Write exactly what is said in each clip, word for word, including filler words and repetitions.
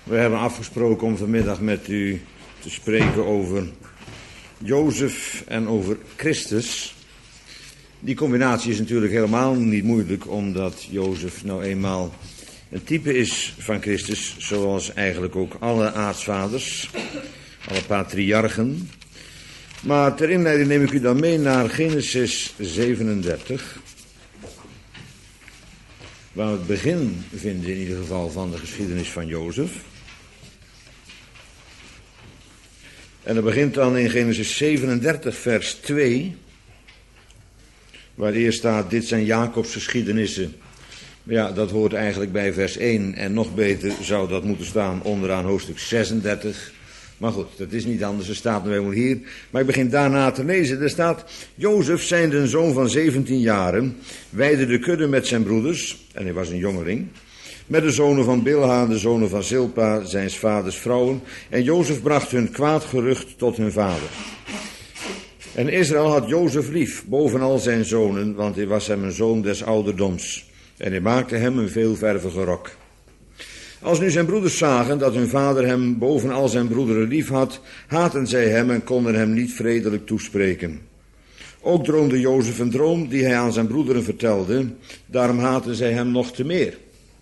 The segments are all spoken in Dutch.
We hebben afgesproken om vanmiddag met u te spreken over Jozef en over Christus. Die combinatie is natuurlijk helemaal niet moeilijk, omdat Jozef nou eenmaal een type is van Christus, zoals eigenlijk ook alle aartsvaders, alle patriarchen. Maar ter inleiding neem ik u dan mee naar Genesis zevenendertig, waar we het begin vinden in ieder geval van de geschiedenis van Jozef. En dat begint dan in Genesis zevenendertig vers twee, waar eerst staat, dit zijn Jacobs geschiedenissen. Ja, dat hoort eigenlijk bij vers één en nog beter zou dat moeten staan onderaan hoofdstuk zesendertig. Maar goed, dat is niet anders, er staat nu helemaal hier. Maar ik begin daarna te lezen. Er staat, Jozef, zijnde een zoon van zeventien jaren, weidde de kudde met zijn broeders, en hij was een jongeling, met de zonen van Bilha, de zonen van Zilpa, zijns vaders vrouwen. En Jozef bracht hun kwaad gerucht tot hun vader. En Israël had Jozef lief, boven al zijn zonen, want hij was hem een zoon des ouderdoms. En hij maakte hem een veelvervige rok. Als nu zijn broeders zagen dat hun vader hem boven al zijn broederen lief had, haatten zij hem en konden hem niet vredelijk toespreken. Ook droomde Jozef een droom die hij aan zijn broederen vertelde, daarom haatten zij hem nog te meer.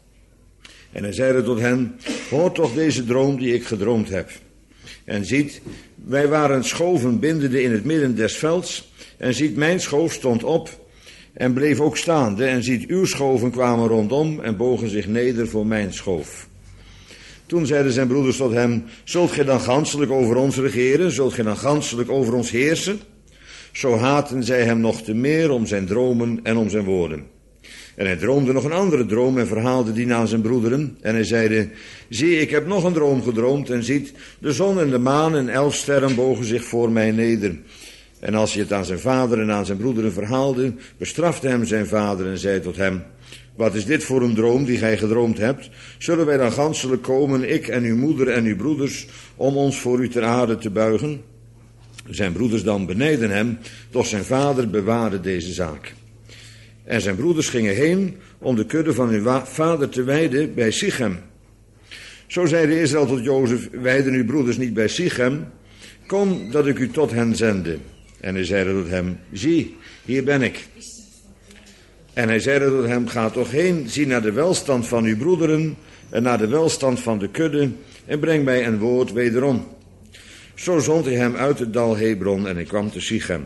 En hij zeide tot hen, hoor toch deze droom die ik gedroomd heb. En ziet, wij waren schoven bindende in het midden des velds, en ziet, mijn schoof stond op en bleef ook staande, en ziet, uw schoven kwamen rondom en bogen zich neder voor mijn schoof. Toen zeiden zijn broeders tot hem, zult gij dan ganselijk over ons regeren, zult gij dan ganselijk over ons heersen? Zo haatten zij hem nog te meer om zijn dromen en om zijn woorden. En hij droomde nog een andere droom en verhaalde die aan zijn broederen. En hij zeide, zie, ik heb nog een droom gedroomd en ziet, de zon en de maan en elf sterren bogen zich voor mij neder. En als hij het aan zijn vader en aan zijn broederen verhaalde, bestrafte hem zijn vader en zei tot hem, wat is dit voor een droom die gij gedroomd hebt? Zullen wij dan ganselijk komen, ik en uw moeder en uw broeders, om ons voor u ter aarde te buigen? Zijn broeders dan benijden hem, doch zijn vader bewaarde deze zaak. En zijn broeders gingen heen om de kudde van hun vader te weiden bij Sichem. Zo zeide Israël tot Jozef, weiden uw broeders niet bij Sichem? Kom dat ik u tot hen zende. En hij zeide tot hem, zie, hier ben ik. En hij zeide tot hem, ga toch heen, zie naar de welstand van uw broederen en naar de welstand van de kudde en breng mij een woord wederom. Zo zond hij hem uit het dal Hebron en hij kwam te Sichem.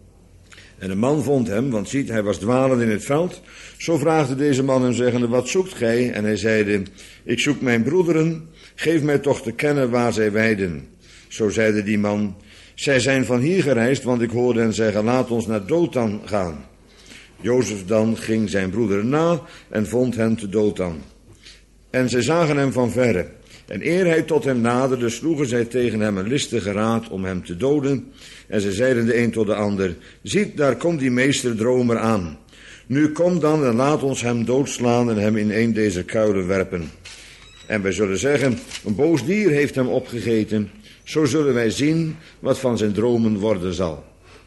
En de man vond hem, want ziet, hij was dwalend in het veld. Zo vraagde deze man hem zeggende, wat zoekt gij? En hij zeide, ik zoek mijn broederen, geef mij toch te kennen waar zij weiden. Zo zeide die man, zij zijn van hier gereisd, want ik hoorde hen zeggen, laat ons naar Dothan gaan. Jozef dan ging zijn broederen na en vond hen te Dothan. En zij zagen hem van verre. En eer hij tot hem naderde, sloegen zij tegen hem een listige raad om hem te doden. En zij zeiden de een tot de ander, ziet, daar komt die meesterdromer aan. Nu kom dan en laat ons hem doodslaan en hem in een deze kuilen werpen. En wij zullen zeggen, een boos dier heeft hem opgegeten. Zo zullen wij zien wat van zijn dromen worden zal.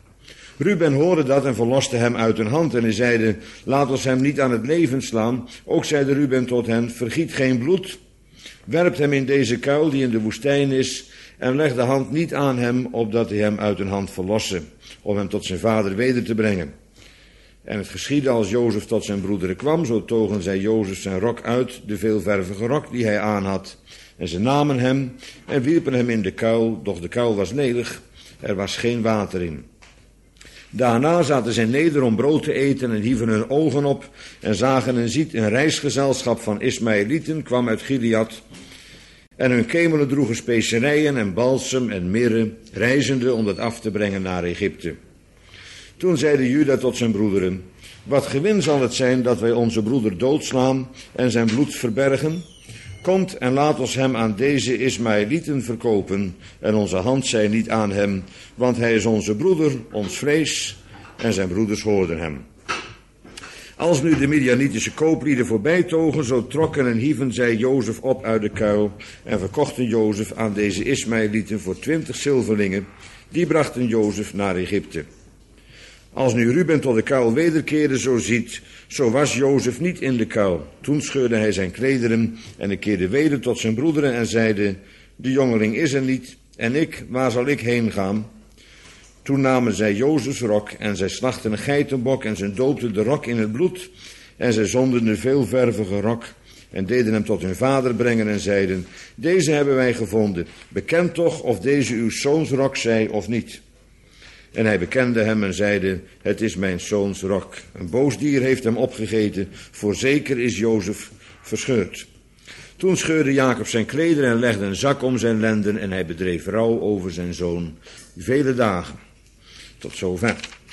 Ruben hoorde dat en verloste hem uit hun hand. En hij zeide, laat ons hem niet aan het leven slaan. Ook zeide Ruben tot hen, vergiet geen bloed. Werpt hem in deze kuil die in de woestijn is. En leg de hand niet aan hem, opdat hij hem uit hun hand verlosse. Om hem tot zijn vader weder te brengen. En het geschiedde als Jozef tot zijn broederen kwam. Zo togen zij Jozef zijn rok uit, de veelvervige rok die hij aan had. En ze namen hem en wierpen hem in de kuil. Doch de kuil was ledig, er was geen water in. Daarna zaten zij neder om brood te eten en hieven hun ogen op en zagen en ziet een reisgezelschap van Ismaëlieten kwam uit Gilead. En hun kemelen droegen specerijen en balsem en mirre, reizende om dat af te brengen naar Egypte. Toen zeide Juda tot zijn broederen, wat gewin zal het zijn dat wij onze broeder doodslaan en zijn bloed verbergen? Komt en laat ons hem aan deze Ismaëlieten verkopen en onze hand zij niet aan hem, want hij is onze broeder, ons vlees, en zijn broeders hoorden hem. Als nu de Midianitische kooplieden voorbij togen, zo trokken en hieven zij Jozef op uit de kuil en verkochten Jozef aan deze Ismaëlieten voor twintig zilverlingen, die brachten Jozef naar Egypte. Als nu Ruben tot de kuil wederkeerde, zo ziet, zo was Jozef niet in de kuil. Toen scheurde hij zijn klederen en hij keerde weder tot zijn broederen en zeide, de jongeling is er niet, en ik, waar zal ik heen gaan? Toen namen zij Jozefs rok en zij slachten een geitenbok en zij doopten de rok in het bloed en zij zonden de veelvervige rok en deden hem tot hun vader brengen en zeiden, deze hebben wij gevonden, bekend toch of deze uw zoons rok zij of niet. En hij bekende hem en zeide, het is mijn zoons rok. Een boos dier heeft hem opgegeten, voorzeker is Jozef verscheurd. Toen scheurde Jacob zijn klederen en legde een zak om zijn lenden en hij bedreef rouw over zijn zoon vele dagen. Tot zover.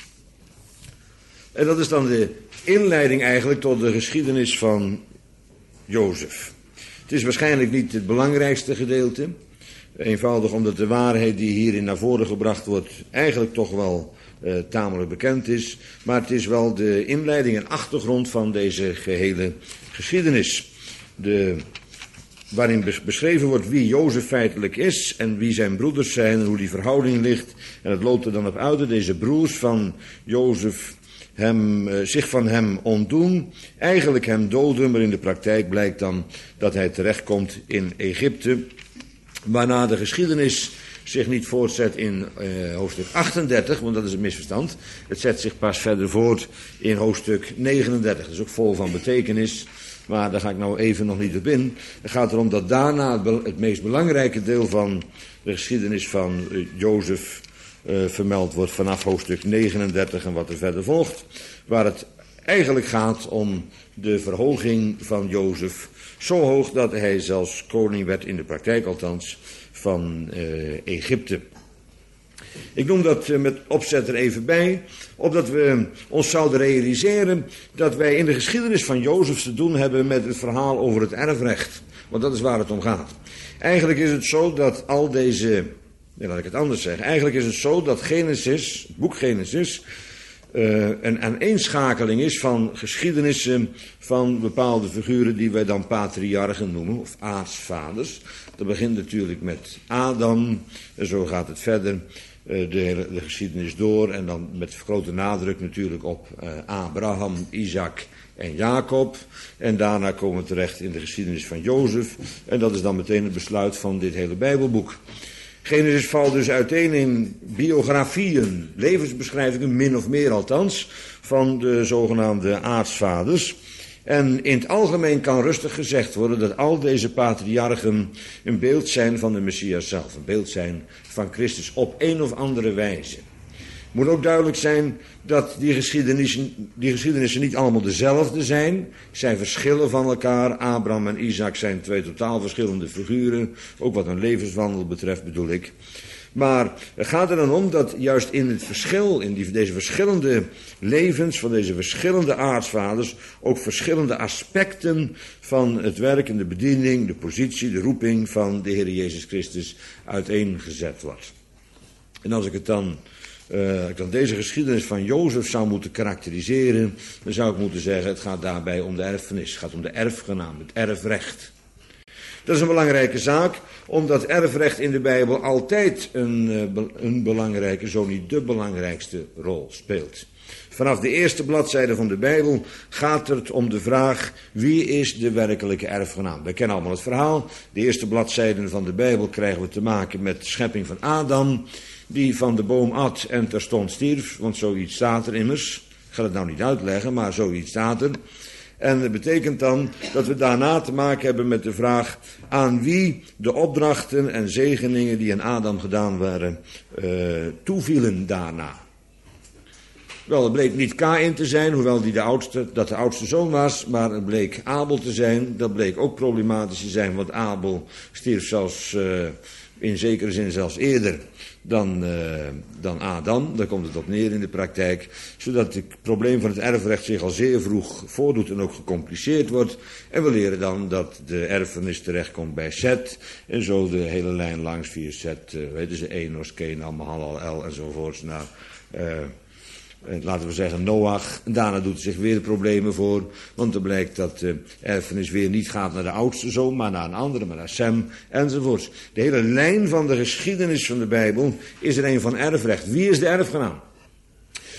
En dat is dan de inleiding eigenlijk tot de geschiedenis van Jozef. Het is waarschijnlijk niet het belangrijkste gedeelte. Eenvoudig omdat de waarheid die hierin naar voren gebracht wordt eigenlijk toch wel uh, tamelijk bekend is. Maar het is wel de inleiding en achtergrond van deze gehele geschiedenis. De, waarin beschreven wordt wie Jozef feitelijk is en wie zijn broeders zijn en hoe die verhouding ligt. En het loopt er dan op uit dat deze broers van Jozef hem, uh, zich van hem ontdoen, eigenlijk hem doden, maar in de praktijk blijkt dan dat hij terechtkomt in Egypte. Waarna de geschiedenis zich niet voortzet in uh, hoofdstuk achtendertig, want dat is een misverstand. Het zet zich pas verder voort in hoofdstuk negenendertig. Dat is ook vol van betekenis, maar daar ga ik nou even nog niet op in. Het gaat erom dat daarna het, het meest belangrijke deel van de geschiedenis van uh, Jozef uh, vermeld wordt vanaf hoofdstuk negenendertig en wat er verder volgt. Waar het eigenlijk gaat om de verhoging van Jozef. Zo hoog dat hij zelfs koning werd, in de praktijk althans, van uh, Egypte. Ik noem dat uh, met opzet er even bij, opdat we ons zouden realiseren dat wij in de geschiedenis van Jozef te doen hebben met het verhaal over het erfrecht. Want dat is waar het om gaat. Eigenlijk is het zo dat al deze, nee, laat ik het anders zeggen, eigenlijk is het zo dat Genesis, het boek Genesis, Uh, een aaneenschakeling is van geschiedenissen van bepaalde figuren die wij dan patriarchen noemen, of aartsvaders. Dat begint natuurlijk met Adam, en zo gaat het verder, uh, de, hele, de geschiedenis door, en dan met grote nadruk natuurlijk op uh, Abraham, Isaac en Jacob. En daarna komen we terecht in de geschiedenis van Jozef, en dat is dan meteen het besluit van dit hele Bijbelboek. Genesis valt dus uiteen in biografieën, levensbeschrijvingen, min of meer althans, van de zogenaamde aartsvaders. En in het algemeen kan rustig gezegd worden dat al deze patriarchen een beeld zijn van de Messias zelf. Een beeld zijn van Christus op een of andere wijze. Het moet ook duidelijk zijn dat die geschiedenissen, die geschiedenissen niet allemaal dezelfde zijn. Zij verschillen van elkaar. Abraham en Isaac zijn twee totaal verschillende figuren. Ook wat hun levenswandel betreft bedoel ik. Maar het gaat er dan om dat juist in het verschil, in die, deze verschillende levens van deze verschillende aartsvaders, ook verschillende aspecten van het werk en de bediening, de positie, de roeping van de Heer Jezus Christus uiteengezet wordt. En als ik het dan... Uh, ik dan deze geschiedenis van Jozef zou moeten karakteriseren, dan zou ik moeten zeggen, het gaat daarbij om de erfenis. Het gaat om de erfgenaam, het erfrecht. Dat is een belangrijke zaak, omdat erfrecht in de Bijbel altijd een, uh, een belangrijke, zo niet de belangrijkste rol speelt. Vanaf de eerste bladzijde van de Bijbel gaat het om de vraag, wie is de werkelijke erfgenaam? We kennen allemaal het verhaal. De eerste bladzijden van de Bijbel krijgen we te maken met de schepping van Adam, die van de boom at en terstond stierf, want zoiets staat er immers. Ik ga het nou niet uitleggen, maar zoiets staat er. En dat betekent dan dat we daarna te maken hebben met de vraag aan wie de opdrachten en zegeningen die aan Adam gedaan waren, uh, toevielen daarna. Wel, het bleek niet Kaïn te zijn, hoewel die de oudste, dat de oudste zoon was, maar het bleek Abel te zijn. Dat bleek ook problematisch te zijn, want Abel stierf zelfs uh, in zekere zin zelfs eerder dan, uh, dan Adam. Daar komt het op neer in de praktijk. Zodat het probleem van het erfrecht zich al zeer vroeg voordoet en ook gecompliceerd wordt. En we leren dan dat de erfenis terechtkomt bij Seth. En zo de hele lijn langs via Seth, uh, weten ze, Enos, Kenan, Mahalalel enzovoorts. Nou, uh, laten we zeggen Noach. En daarna doet het zich weer problemen voor. Want er blijkt dat de erfenis weer niet gaat naar de oudste zoon, maar naar een andere, maar naar Sem enzovoorts. De hele lijn van de geschiedenis van de Bijbel is er een van erfrecht. Wie is de erfgenaam?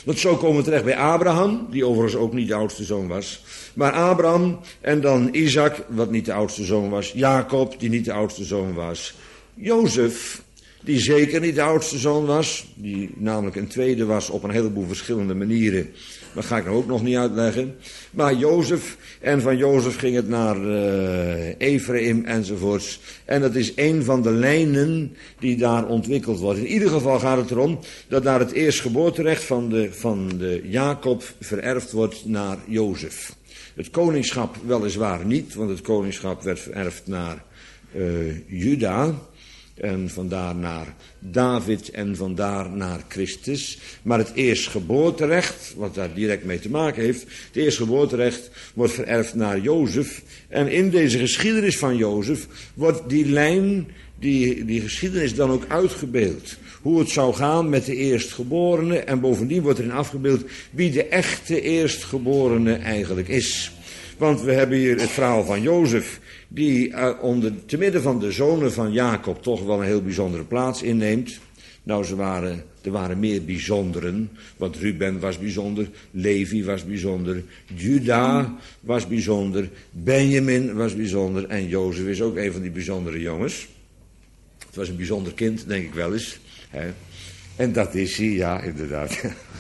Want zo komen we terecht bij Abraham, die overigens ook niet de oudste zoon was. Maar Abraham en dan Isaac, wat niet de oudste zoon was. Jacob, die niet de oudste zoon was. Jozef, die zeker niet de oudste zoon was. Die namelijk een tweede was op een heleboel verschillende manieren. Dat ga ik nou ook nog niet uitleggen. Maar Jozef, en van Jozef ging het naar uh, Ephraim enzovoorts. En dat is een van de lijnen die daar ontwikkeld wordt. In ieder geval gaat het erom dat daar het eerstgeboorterecht van de, van de Jacob vererfd wordt naar Jozef. Het koningschap weliswaar niet, want het koningschap werd vererfd naar uh, Juda. En vandaar naar David en vandaar naar Christus. Maar het eerstgeboorterecht, wat daar direct mee te maken heeft, het eerstgeboorterecht wordt vererfd naar Jozef. En in deze geschiedenis van Jozef wordt die lijn, die, die geschiedenis dan ook uitgebeeld. Hoe het zou gaan met de eerstgeborene. En bovendien wordt erin afgebeeld wie de echte eerstgeborene eigenlijk is. Want we hebben hier het verhaal van Jozef, die uh, onder, te midden van de zonen van Jacob toch wel een heel bijzondere plaats inneemt. Nou, ze waren, er waren meer bijzonderen, want Ruben was bijzonder, Levi was bijzonder, Juda was bijzonder, Benjamin was bijzonder en Jozef is ook een van die bijzondere jongens. Het was een bijzonder kind, denk ik wel eens. Hè? En dat is hij, ja, inderdaad.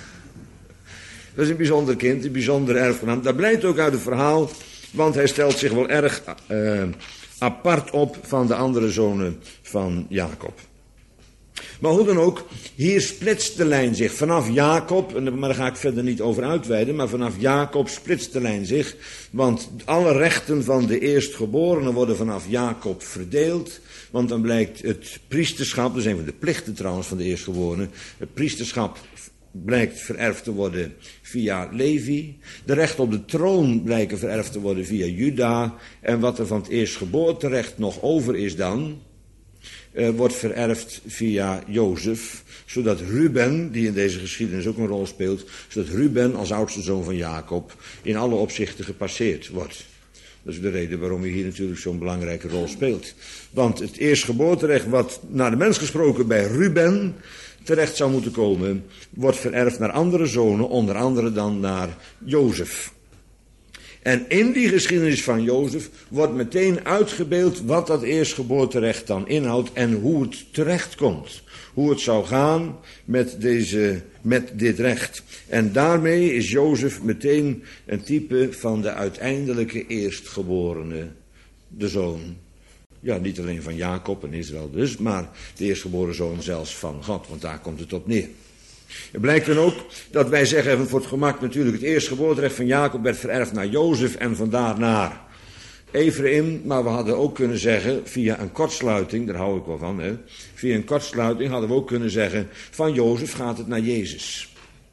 Dat is een bijzonder kind, een bijzondere erfgenaam. Dat blijkt ook uit het verhaal, want hij stelt zich wel erg uh, apart op van de andere zonen van Jacob. Maar hoe dan ook, hier splitst de lijn zich vanaf Jacob, maar daar ga ik verder niet over uitweiden, maar vanaf Jacob splitst de lijn zich, want alle rechten van de eerstgeborenen worden vanaf Jacob verdeeld, want dan blijkt het priesterschap, dat is een van de plichten trouwens van de eerstgeborenen, het priesterschap blijkt vererfd te worden via Levi. De recht op de troon blijken vererfd te worden via Juda. En wat er van het eerstgeboorterecht nog over is dan, uh, wordt vererfd via Jozef. Zodat Ruben, die in deze geschiedenis ook een rol speelt, zodat Ruben als oudste zoon van Jacob in alle opzichten gepasseerd wordt. Dat is de reden waarom hij hier natuurlijk zo'n belangrijke rol speelt. Want het eerstgeboorterecht wat naar de mens gesproken bij Ruben terecht zou moeten komen, wordt vererfd naar andere zonen, onder andere dan naar Jozef. En in die geschiedenis van Jozef wordt meteen uitgebeeld wat dat eerstgeboorterecht dan inhoudt en hoe het terecht komt. Hoe het zou gaan met, deze, met dit recht. En daarmee is Jozef meteen een type van de uiteindelijke eerstgeborene, de zoon. Ja, niet alleen van Jacob en Israël dus, maar de eerstgeboren zoon zelfs van God, want daar komt het op neer. Het blijkt dan ook dat wij zeggen, even voor het gemak natuurlijk, het eerstgeboorterecht van Jacob werd vererfd naar Jozef en vandaar naar Ephraim, maar we hadden ook kunnen zeggen, via een kortsluiting, daar hou ik wel van, hè, via een kortsluiting hadden we ook kunnen zeggen, van Jozef gaat het naar Jezus.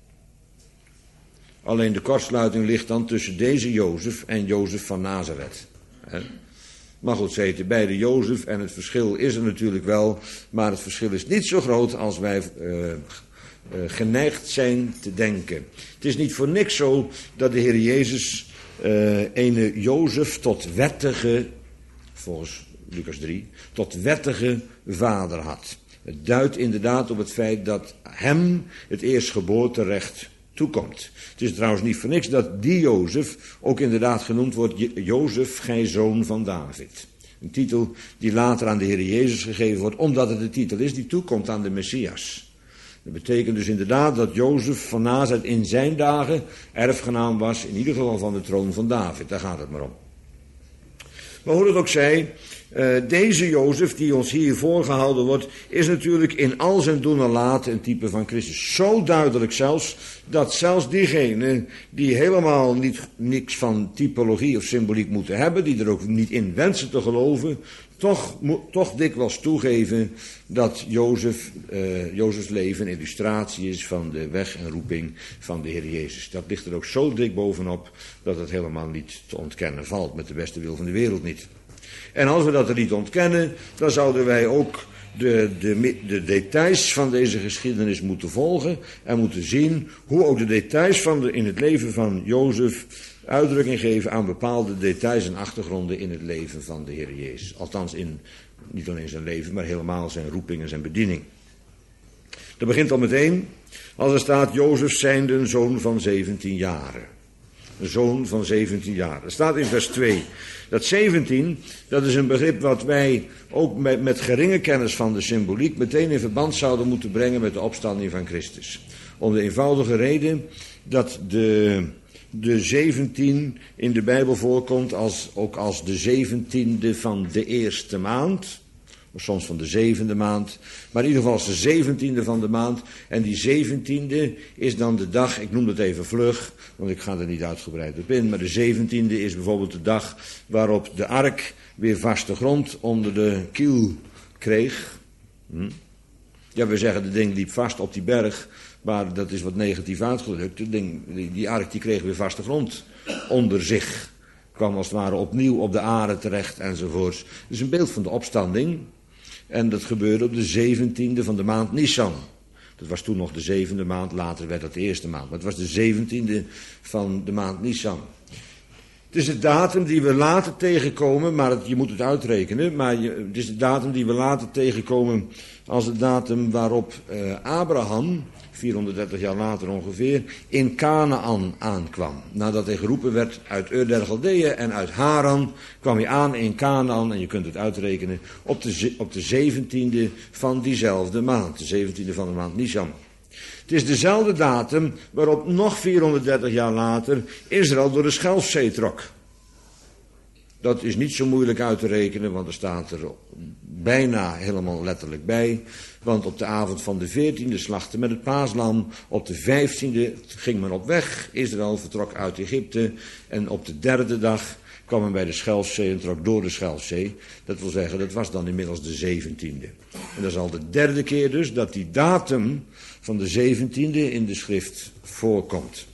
Alleen de kortsluiting ligt dan tussen deze Jozef en Jozef van Nazareth. Hè. Maar goed, ze heten beide Jozef en het verschil is er natuurlijk wel, maar het verschil is niet zo groot als wij uh, uh, geneigd zijn te denken. Het is niet voor niks zo dat de Heer Jezus uh, ene Jozef tot wettige, volgens Lucas drie, tot wettige vader had. Het duidt inderdaad op het feit dat hem het eerstgeboorterecht toekomt. Het is trouwens niet voor niks dat die Jozef ook inderdaad genoemd wordt, Jozef, gij zoon van David. Een titel die later aan de Heer Jezus gegeven wordt, omdat het de titel is die toekomt aan de Messias. Dat betekent dus inderdaad dat Jozef van Nazareth in zijn dagen erfgenaam was, in ieder geval van de troon van David. Daar gaat het maar om. Maar hoe het ook zij, uh, deze Jozef die ons hier voorgehouden wordt, is natuurlijk in al zijn doen en laten een type van Christus. Zo duidelijk zelfs, dat zelfs diegenen die helemaal niet, niks van typologie of symboliek moeten hebben, die er ook niet in wensen te geloven, toch, toch dikwijls toegeven dat Jozef, uh, Jozefs leven een illustratie is van de weg en roeping van de Heer Jezus. Dat ligt er ook zo dik bovenop dat het helemaal niet te ontkennen valt, met de beste wil van de wereld niet. En als we dat er niet ontkennen, dan zouden wij ook de, de, de details van deze geschiedenis moeten volgen en moeten zien hoe ook de details van de, in het leven van Jozef uitdrukking geven aan bepaalde details en achtergronden in het leven van de Heer Jezus. Althans in niet alleen zijn leven, maar helemaal zijn roeping en zijn bediening. Dat begint al meteen als er staat: Jozef zijnde een zoon van zeventien jaren. Een zoon van zeventien jaar. Er staat in vers twee. Dat zeventien, dat is een begrip wat wij ook met, met geringe kennis van de symboliek meteen in verband zouden moeten brengen met de opstanding van Christus. Om de eenvoudige reden dat de, de zeventien in de Bijbel voorkomt als, ook als de zeventiende van de eerste maand. Of soms van de zevende maand. Maar in ieder geval als de zeventiende van de maand. En die zeventiende is dan de dag, ik noem het even vlug, want ik ga er niet uitgebreid op in. Maar de zeventiende is bijvoorbeeld de dag waarop de ark weer vaste grond onder de kiel kreeg. Hm? Ja, we zeggen de ding liep vast op die berg. Maar dat is wat negatief uitgedrukt. De ding, die, die ark die kreeg weer vaste grond onder zich. Kwam als het ware opnieuw op de aarde terecht enzovoorts. Het is een beeld van de opstanding. En dat gebeurde op de zeventiende van de maand Nisan. Dat was toen nog de zevende maand, later werd dat de eerste maand. Maar het was de zeventiende van de maand Nisan. Het is de datum die we later tegenkomen, maar het, je moet het uitrekenen. Maar je, het is de datum die we later tegenkomen als de datum waarop uh, Abraham, vierhonderddertig jaar later ongeveer, in Kanaan aankwam. Nadat hij geroepen werd uit Ur der Galdeeën en uit Haran, kwam hij aan in Kanaan, en je kunt het uitrekenen, op de, op de zeventiende van diezelfde maand. De zeventiende van de maand Nisan. Het is dezelfde datum waarop nog vierhonderddertig jaar later Israël door de Schelfzee trok. Dat is niet zo moeilijk uit te rekenen, want er staat er bijna helemaal letterlijk bij. Want op de avond van de veertiende slachtte met het paaslam. Op de vijftiende ging men op weg. Israël vertrok uit Egypte. En op de derde dag kwam men bij de Schelfzee en trok door de Schelfzee. Dat wil zeggen, dat was dan inmiddels de zeventiende. En dat is al de derde keer dus dat die datum van de zeventiende in de schrift voorkomt.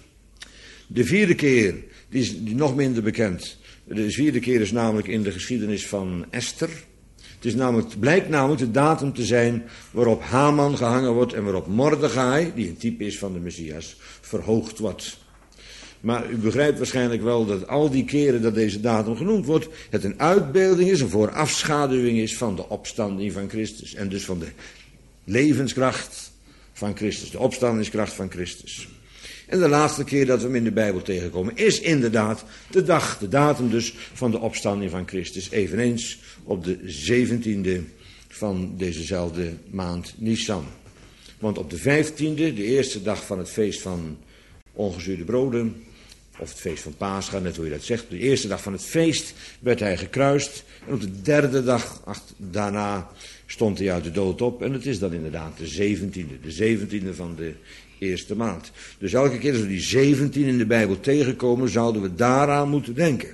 De vierde keer, die is die nog minder bekend. De vierde keer is namelijk in de geschiedenis van Esther. Het is namelijk, het blijkt namelijk de datum te zijn waarop Haman gehangen wordt en waarop Mordechai, die een type is van de Messias, verhoogd wordt. Maar u begrijpt waarschijnlijk wel dat al die keren dat deze datum genoemd wordt, het een uitbeelding is, een voorafschaduwing is van de opstanding van Christus. En dus van de levenskracht van Christus, de opstandingskracht van Christus. En de laatste keer dat we hem in de Bijbel tegenkomen is inderdaad de dag, de datum dus van de opstanding van Christus. Eveneens op de zeventiende van dezezelfde maand Nisan. Want op de vijftiende, de eerste dag van het feest van ongezuurde broden, of het feest van Pascha, net hoe je dat zegt, de eerste dag van het feest werd hij gekruist. En op de derde dag ach, daarna stond hij uit de dood op. En het is dan inderdaad de zeventiende, de zeventiende van de eerste maand. Dus elke keer als we die zeventien in de Bijbel tegenkomen, zouden we daaraan moeten denken.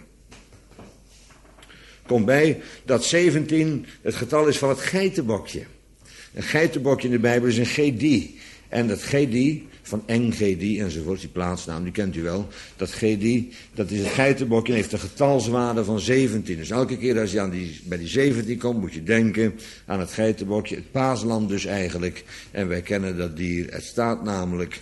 Kom bij dat zeventien het getal is van het geitenbokje. Een geitenbokje in de Bijbel is een Gedi. En dat Gedi, van Engedi enzovoort, die plaatsnaam, die kent u wel. Dat Gedi, dat is het geitenbokje en heeft een getalswaarde van zeventien. Dus elke keer als je aan die, bij die zeventien komt, moet je denken aan het geitenbokje. Het paaslam dus eigenlijk. En wij kennen dat dier. Het staat namelijk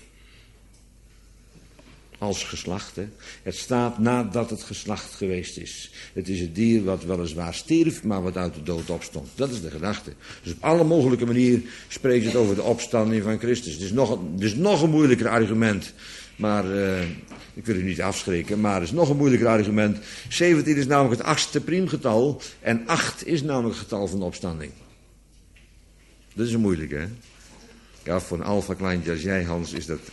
als geslacht. Hè? Het staat nadat het geslacht geweest is. Het is het dier wat weliswaar stierf, maar wat uit de dood opstond. Dat is de gedachte. Dus op alle mogelijke manieren spreekt het over de opstanding van Christus. Het is nog een, het is nog een moeilijker argument. Maar, uh, ik wil u niet afschrikken, maar het is nog een moeilijker argument. zeventien is namelijk het achtste priemgetal. En acht is namelijk het getal van de opstanding. Dat is een moeilijke, hè? Ja, voor een alfa kleintje als jij, Hans, is dat...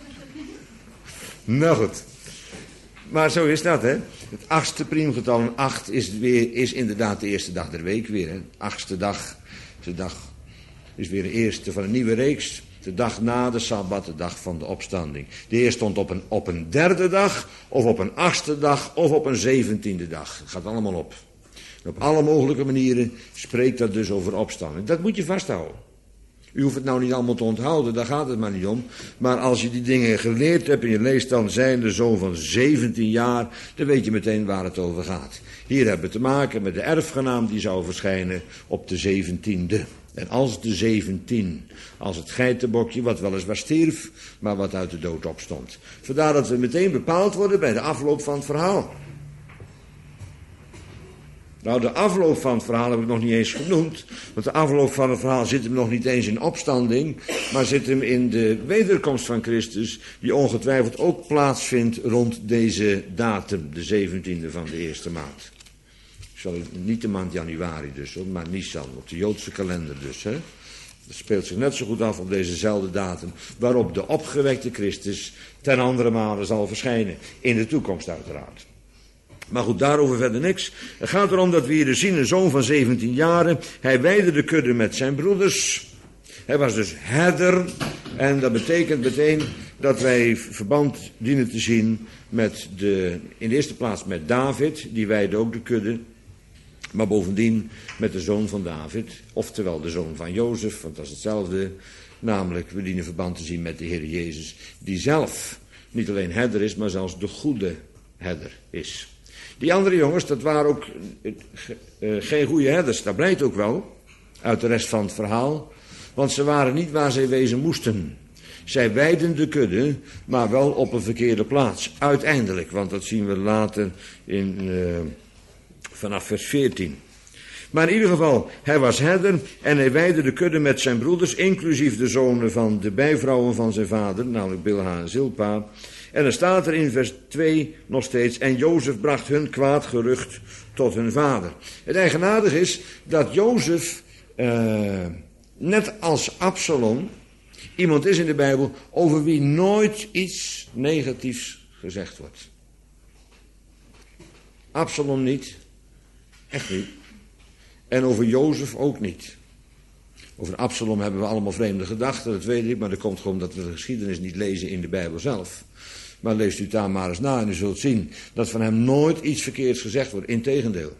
Nou goed. Maar zo is dat, hè. Het achtste priemgetal, en acht is, weer, is inderdaad de eerste dag der week weer, hè. Achtste dag, de dag is weer de eerste van een nieuwe reeks. De dag na de Sabbat, de dag van de opstanding. De heer stond op een, op een derde dag, of op een achtste dag, of op een zeventiende dag. Het gaat allemaal op. En op alle mogelijke manieren spreekt dat dus over opstanding. Dat moet je vasthouden. U hoeft het nou niet allemaal te onthouden, daar gaat het maar niet om. Maar als je die dingen geleerd hebt en je leest dan zijn de zoon van zeventien jaar, dan weet je meteen waar het over gaat. Hier hebben we te maken met de erfgenaam die zou verschijnen op de zeventiende. En als de zeventien, als het geitenbokje wat weliswaar stierf, maar wat uit de dood opstond. Vandaar dat we meteen bepaald worden bij de afloop van het verhaal. Nou, de afloop van het verhaal heb ik nog niet eens genoemd. Want de afloop van het verhaal zit hem nog niet eens in opstanding. Maar zit hem in de wederkomst van Christus. Die ongetwijfeld ook plaatsvindt rond deze datum. De zeventiende van de eerste maand. Niet de maand januari dus, maar Nisan. Op de Joodse kalender dus. Hè. Dat speelt zich net zo goed af op dezezelfde datum. Waarop de opgewekte Christus ten andere male zal verschijnen. In de toekomst uiteraard. Maar goed, daarover verder niks. Het gaat erom dat we hier zien een zoon van zeventien jaren. Hij weidde de kudde met zijn broeders. Hij was dus herder. En dat betekent meteen dat wij verband dienen te zien met de, in de eerste plaats met David. Die weidde ook de kudde. Maar bovendien met de zoon van David. Oftewel de zoon van Jozef, want dat is hetzelfde. Namelijk, we dienen verband te zien met de Heer Jezus. Die zelf niet alleen herder is, maar zelfs de goede herder is. Die andere jongens, dat waren ook uh, geen goede herders. Dat blijkt ook wel uit de rest van het verhaal. Want ze waren niet waar zij wezen moesten. Zij weidden de kudde, maar wel op een verkeerde plaats. Uiteindelijk, want dat zien we later in, uh, vanaf vers veertien. Maar in ieder geval, hij was herder en hij weidde de kudde met zijn broeders, inclusief de zonen van de bijvrouwen van zijn vader, namelijk Bilha en Zilpa. En dan staat er in vers twee nog steeds, en Jozef bracht hun kwaad gerucht tot hun vader. Het eigenaardige is dat Jozef, uh, net als Absalom, iemand is in de Bijbel over wie nooit iets negatiefs gezegd wordt. Absalom niet, echt niet. En over Jozef ook niet. Over Absalom hebben we allemaal vreemde gedachten, dat weet ik, maar dat komt gewoon omdat we de geschiedenis niet lezen in de Bijbel zelf. Maar leest u het daar maar eens na en u zult zien dat van hem nooit iets verkeerds gezegd wordt. Integendeel.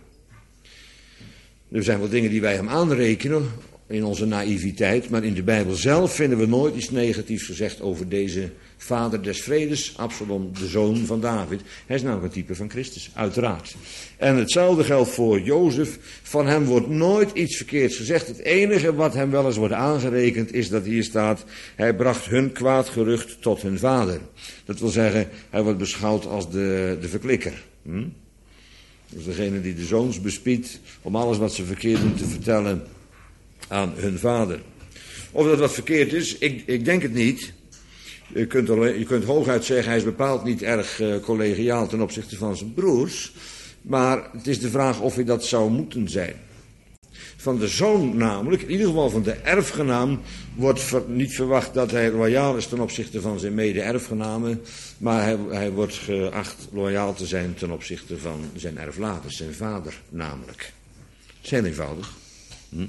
Er zijn wel dingen die wij hem aanrekenen in onze naïviteit, maar in de Bijbel zelf vinden we nooit iets negatiefs gezegd over deze vader des vredes, Absalom, de zoon van David. Hij is namelijk een type van Christus, uiteraard. En hetzelfde geldt voor Jozef. Van hem wordt nooit iets verkeerds gezegd. Het enige wat hem wel eens wordt aangerekend is dat hier staat, hij bracht hun kwaad gerucht tot hun vader. Dat wil zeggen, hij wordt beschouwd als de, de verklikker. Hm? Dus degene die de zoons bespiedt om alles wat ze verkeerd doen te vertellen aan hun vader. Of dat wat verkeerd is, ik, ik denk het niet. Je kunt, alleen, je kunt hooguit zeggen, hij is bepaald niet erg uh, collegiaal ten opzichte van zijn broers. Maar het is de vraag of hij dat zou moeten zijn. Van de zoon namelijk, in ieder geval van de erfgenaam, wordt ver, niet verwacht dat hij loyaal is ten opzichte van zijn mede-erfgenamen. Maar hij, hij wordt geacht loyaal te zijn ten opzichte van zijn erflater, zijn vader namelijk. Dat is heel eenvoudig. Hm?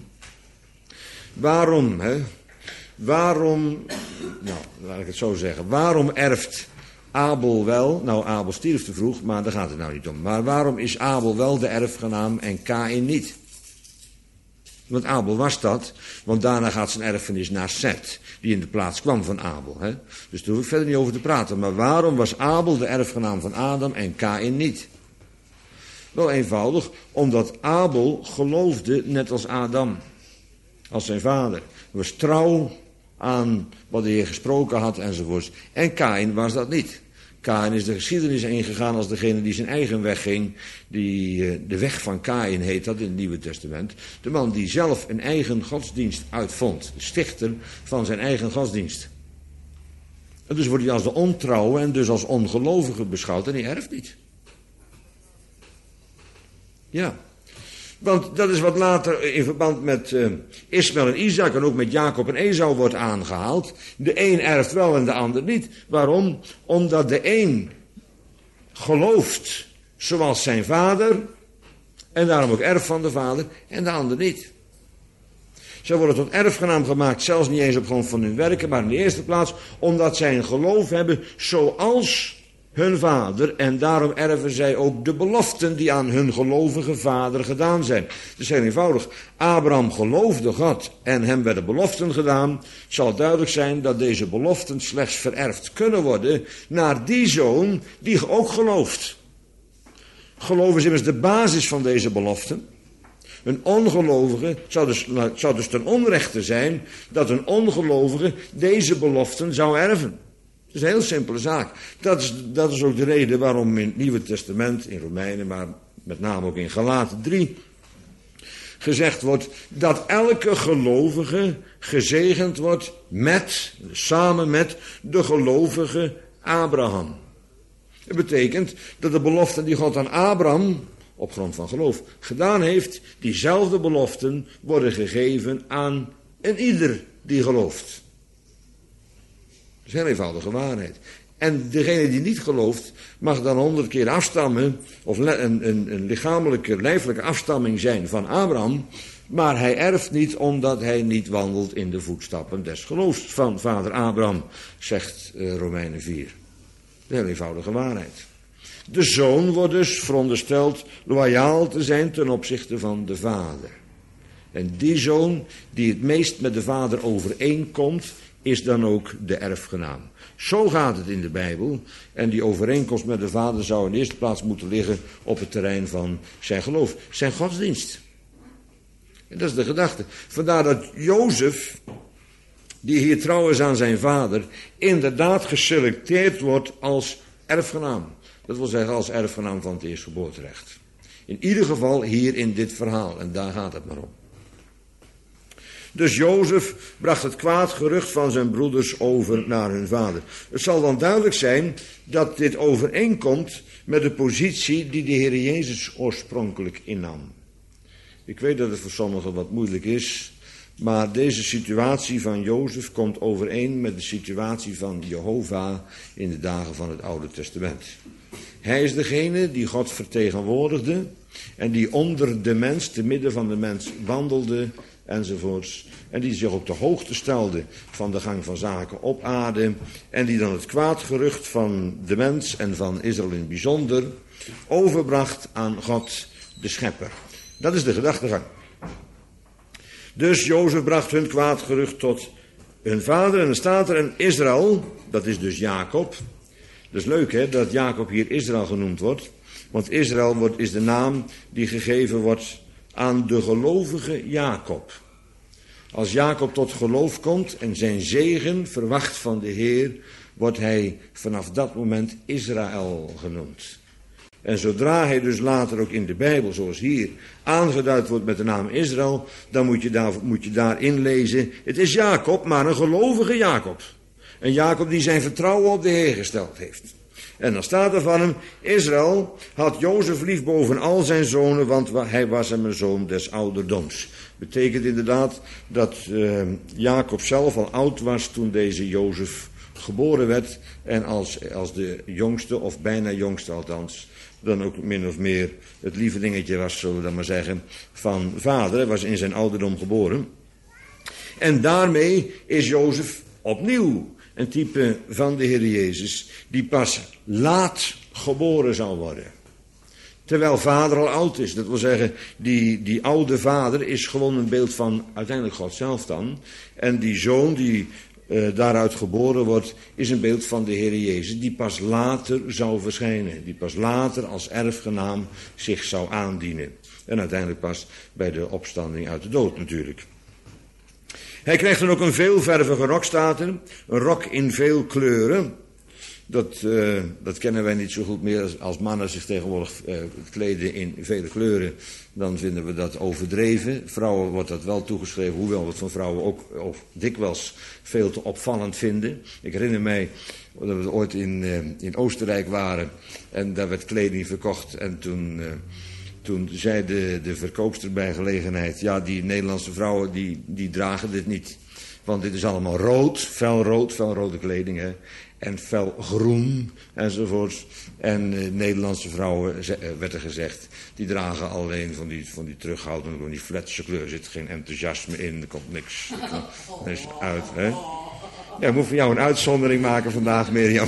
Waarom, hè? Waarom, nou, laat ik het zo zeggen. Waarom erft Abel wel, nou Abel stierf te vroeg, maar daar gaat het nou niet om. Maar waarom is Abel wel de erfgenaam en Kaïn niet? Want Abel was dat, want daarna gaat zijn erfenis naar Seth, die in de plaats kwam van Abel. Hè? Dus daar hoef ik verder niet over te praten. Maar waarom was Abel de erfgenaam van Adam en Kaïn niet? Wel eenvoudig, omdat Abel geloofde net als Adam, als zijn vader. Hij was trouw aan wat de Heer gesproken had enzovoorts. En Kaïn was dat niet. Kaïn is de geschiedenis ingegaan als degene die zijn eigen weg ging. Die, de weg van Kaïn heet dat in het Nieuwe Testament. De man die zelf een eigen godsdienst uitvond. De stichter van zijn eigen godsdienst. En dus wordt hij als de ontrouwe en dus als ongelovige beschouwd en hij erft niet. Ja. Want dat is wat later in verband met uh, Ismaël en Isaac en ook met Jacob en Esau wordt aangehaald. De een erft wel en de ander niet. Waarom? Omdat de een gelooft zoals zijn vader en daarom ook erf van de vader en de ander niet. Zij worden tot erfgenaam gemaakt, zelfs niet eens op grond van hun werken, maar in de eerste plaats omdat zij een geloof hebben zoals hun vader, en daarom erven zij ook de beloften die aan hun gelovige vader gedaan zijn. Het is heel eenvoudig. Abraham geloofde God en hem werden beloften gedaan. Het zal duidelijk zijn dat deze beloften slechts vererfd kunnen worden naar die zoon die ook gelooft. Geloof is immers de basis van deze beloften. Een ongelovige zou dus, zou dus ten onrechte zijn dat een ongelovige deze beloften zou erven. Het is een heel simpele zaak. Dat is, dat is ook de reden waarom in het Nieuwe Testament, in Romeinen, maar met name ook in Galaten drie, gezegd wordt dat elke gelovige gezegend wordt met, samen met de gelovige Abraham. Het betekent dat de beloften die God aan Abraham, op grond van geloof, gedaan heeft, diezelfde beloften worden gegeven aan een ieder die gelooft. Dat is een heel eenvoudige waarheid. En degene die niet gelooft, mag dan honderd keer afstammen, of een, een, een lichamelijke, lijfelijke afstamming zijn van Abraham, maar hij erft niet omdat hij niet wandelt in de voetstappen des geloofs van vader Abraham, zegt uh, Romeinen vier. Een heel eenvoudige waarheid. De zoon wordt dus verondersteld loyaal te zijn ten opzichte van de vader. En die zoon die het meest met de vader overeenkomt, is dan ook de erfgenaam. Zo gaat het in de Bijbel. En die overeenkomst met de vader zou in de eerste plaats moeten liggen op het terrein van zijn geloof. Zijn godsdienst. En dat is de gedachte. Vandaar dat Jozef, die hier trouw is aan zijn vader, inderdaad geselecteerd wordt als erfgenaam. Dat wil zeggen als erfgenaam van het eerstgeboorterecht. In ieder geval hier in dit verhaal. En daar gaat het maar om. Dus Jozef bracht het kwaad gerucht van zijn broeders over naar hun vader. Het zal dan duidelijk zijn dat dit overeenkomt met de positie die de Heer Jezus oorspronkelijk innam. Ik weet dat het voor sommigen wat moeilijk is, maar deze situatie van Jozef komt overeen met de situatie van Jehovah in de dagen van het Oude Testament. Hij is degene die God vertegenwoordigde en die onder de mens, te midden van de mens, wandelde enzovoorts. En die zich op de hoogte stelde van de gang van zaken op aarde. En die dan het kwaadgerucht van de mens en van Israël in het bijzonder overbracht aan God de Schepper. Dat is de gedachtegang. Dus Jozef bracht hun kwaadgerucht tot hun vader. En dan staat er en Israël, dat is dus Jacob. Dat is leuk hè, dat Jacob hier Israël genoemd wordt. Want Israël wordt, is de naam die gegeven wordt aan de gelovige Jacob. Als Jacob tot geloof komt en zijn zegen verwacht van de Heer, wordt hij vanaf dat moment Israël genoemd. En zodra hij dus later ook in de Bijbel, zoals hier, aangeduid wordt met de naam Israël, dan moet je, daar, moet je daarin lezen, het is Jacob, maar een gelovige Jacob. Een Jacob die zijn vertrouwen op de Heer gesteld heeft. En dan staat er van hem, Israël had Jozef lief boven al zijn zonen, want hij was hem een zoon des ouderdoms. Betekent inderdaad dat uh, Jacob zelf al oud was toen deze Jozef geboren werd. En als, als de jongste, of bijna jongste althans, dan ook min of meer het lievelingetje was, zullen we dan maar zeggen, van vader. Hij was in zijn ouderdom geboren. En daarmee is Jozef opnieuw een type van de Heer Jezus, die pas laat geboren zal worden. Terwijl vader al oud is. Dat wil zeggen, die, die oude vader is gewoon een beeld van uiteindelijk God zelf dan. En die zoon die uh, daaruit geboren wordt, is een beeld van de Heer Jezus, die pas later zou verschijnen. Die pas later als erfgenaam zich zou aandienen. En uiteindelijk pas bij de opstanding uit de dood natuurlijk. Hij krijgt dan ook een veelvervige rok, staat er. Een rok in veel kleuren. Dat, uh, dat kennen wij niet zo goed meer. Als, als mannen zich tegenwoordig uh, kleden in vele kleuren, dan vinden we dat overdreven. Vrouwen wordt dat wel toegeschreven, hoewel we het van vrouwen ook, ook dikwijls veel te opvallend vinden. Ik herinner mij dat we ooit in, uh, in Oostenrijk waren en daar werd kleding verkocht en toen... Uh, Toen zei de, de verkoopster bij gelegenheid, ja, die Nederlandse vrouwen die, die dragen dit niet. Want dit is allemaal rood, felrood, felrode kleding, hè. En felgroen enzovoort. En uh, Nederlandse vrouwen, ze, uh, werd er gezegd, die dragen alleen van die, van die terughoudende, van die fletse kleur. Er zit geen enthousiasme in, er komt niks, niks uit, hè. Ja, ik moet voor jou een uitzondering maken vandaag, Mirjam.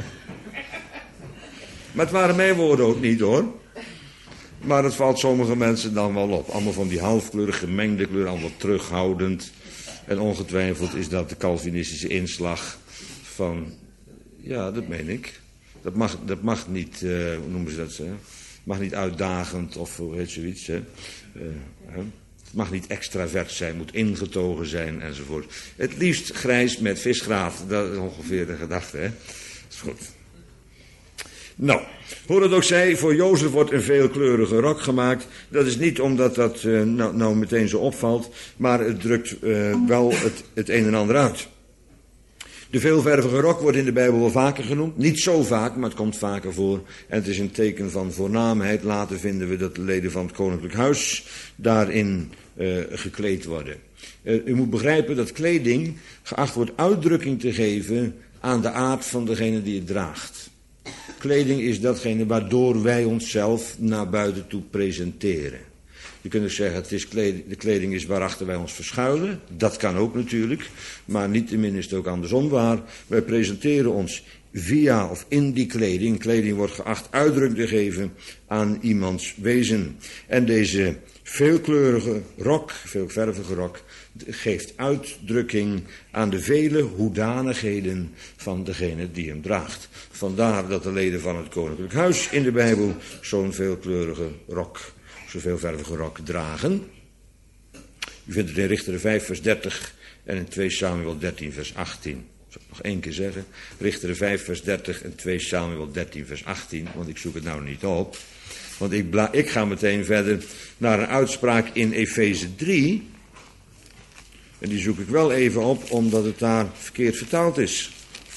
Maar het waren mijn woorden ook niet, hoor. Maar het valt sommige mensen dan wel op. Allemaal van die halfkleurig gemengde kleuren, allemaal terughoudend. En ongetwijfeld is dat de Calvinistische inslag van... Ja, dat meen ik. Dat mag, dat mag niet, uh, hoe noemen ze dat? Hè? Mag niet uitdagend of hoe heet zoiets. Hè? Uh, hè? Het mag niet extravert zijn, moet ingetogen zijn enzovoort. Het liefst grijs met visgraat. Dat is ongeveer de gedachte. Hè? Dat is goed. Nou, hoe het ook zij, voor Jozef wordt een veelkleurige rok gemaakt. Dat is niet omdat dat uh, nou, nou meteen zo opvalt, maar het drukt uh, wel het, het een en ander uit. De veelvervige rok wordt in de Bijbel wel vaker genoemd. Niet zo vaak, maar het komt vaker voor. En het is een teken van voornaamheid. Later vinden we dat de leden van het koninklijk huis daarin uh, gekleed worden. Uh, u moet begrijpen dat kleding geacht wordt uitdrukking te geven aan de aard van degene die het draagt. Kleding is datgene waardoor wij onszelf naar buiten toe presenteren. Je kunt ook zeggen, het is kleding, de kleding is waarachter wij ons verschuilen. Dat kan ook natuurlijk, maar niettemin is het ook andersom waar. Wij presenteren ons via of in die kleding. Kleding wordt geacht uitdrukking te geven aan iemands wezen. En deze veelkleurige rok, veelvervige rok, geeft uitdrukking aan de vele hoedanigheden van degene die hem draagt. Vandaar dat de leden van het koninklijk huis in de Bijbel zo'n veelkleurige rok, zo'n veelvervige rok dragen. U vindt het in Richteren vijf vers dertig en in twee Samuel dertien vers achttien. Zal ik nog één keer zeggen. Richteren vijf vers dertig en twee Samuel dertien vers achttien, want ik zoek het nou niet op. Want ik, bla- ik ga meteen verder naar een uitspraak in Efeze drie. En die zoek ik wel even op, omdat het daar verkeerd vertaald is.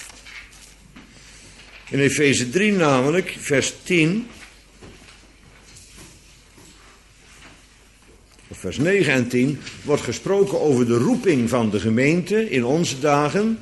In Efeze drie namelijk, vers tien, of vers negen en tien, wordt gesproken over de roeping van de gemeente in onze dagen.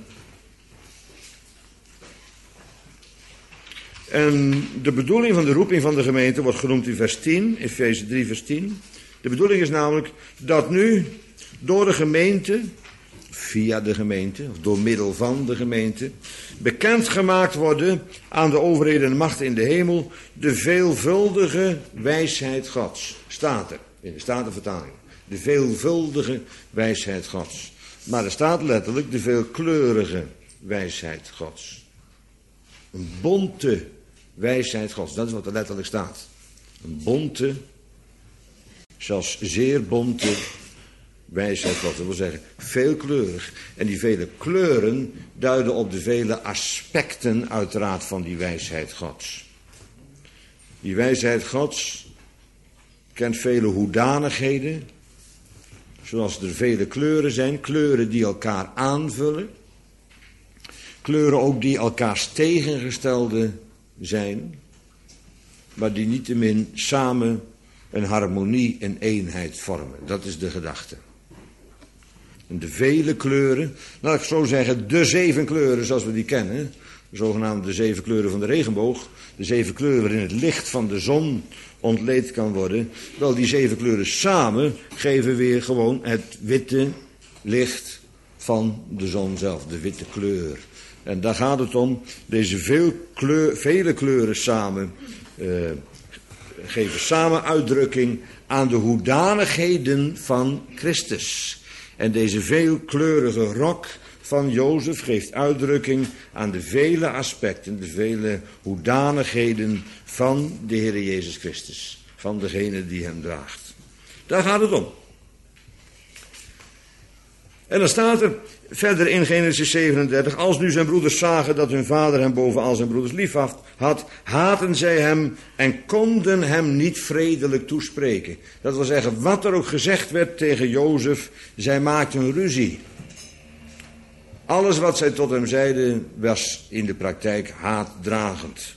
En de bedoeling van de roeping van de gemeente wordt genoemd in vers tien, Efeze drie vers tien. De bedoeling is namelijk dat nu door de gemeente, via de gemeente, of door middel van de gemeente, bekendgemaakt worden aan de overheden en machten in de hemel de veelvuldige wijsheid Gods. Staat er, in de Statenvertaling. De veelvuldige wijsheid Gods. Maar er staat letterlijk de veelkleurige wijsheid Gods. Een bonte wijsheid Gods, dat is wat er letterlijk staat. Een bonte, zelfs zeer bonte wijsheid Gods, dat wil zeggen veelkleurig. En die vele kleuren duiden op de vele aspecten uiteraard van die wijsheid Gods. Die wijsheid Gods kent vele hoedanigheden, zoals er vele kleuren zijn, kleuren die elkaar aanvullen. Kleuren ook die elkaars tegengestelde zijn, maar die niettemin samen een harmonie en eenheid vormen. Dat is de gedachte. En de vele kleuren, laat ik zo zeggen, de zeven kleuren zoals we die kennen, de zogenaamde zeven kleuren van de regenboog, de zeven kleuren waarin het licht van de zon ontleed kan worden, wel die zeven kleuren samen geven weer gewoon het witte licht van de zon zelf, de witte kleur. En daar gaat het om, deze veel kleur, vele kleuren samen uh, geven samen uitdrukking aan de hoedanigheden van Christus. En deze veelkleurige rok van Jozef geeft uitdrukking aan de vele aspecten, de vele hoedanigheden van de Heer Jezus Christus. Van degene die hem draagt. Daar gaat het om. En dan staat er verder in Genesis zevenendertig, als nu zijn broeders zagen dat hun vader hem boven al zijn broeders lief had, haatten zij hem en konden hem niet vredelijk toespreken. Dat wil zeggen, wat er ook gezegd werd tegen Jozef, zij maakten ruzie. Alles wat zij tot hem zeiden was in de praktijk haatdragend.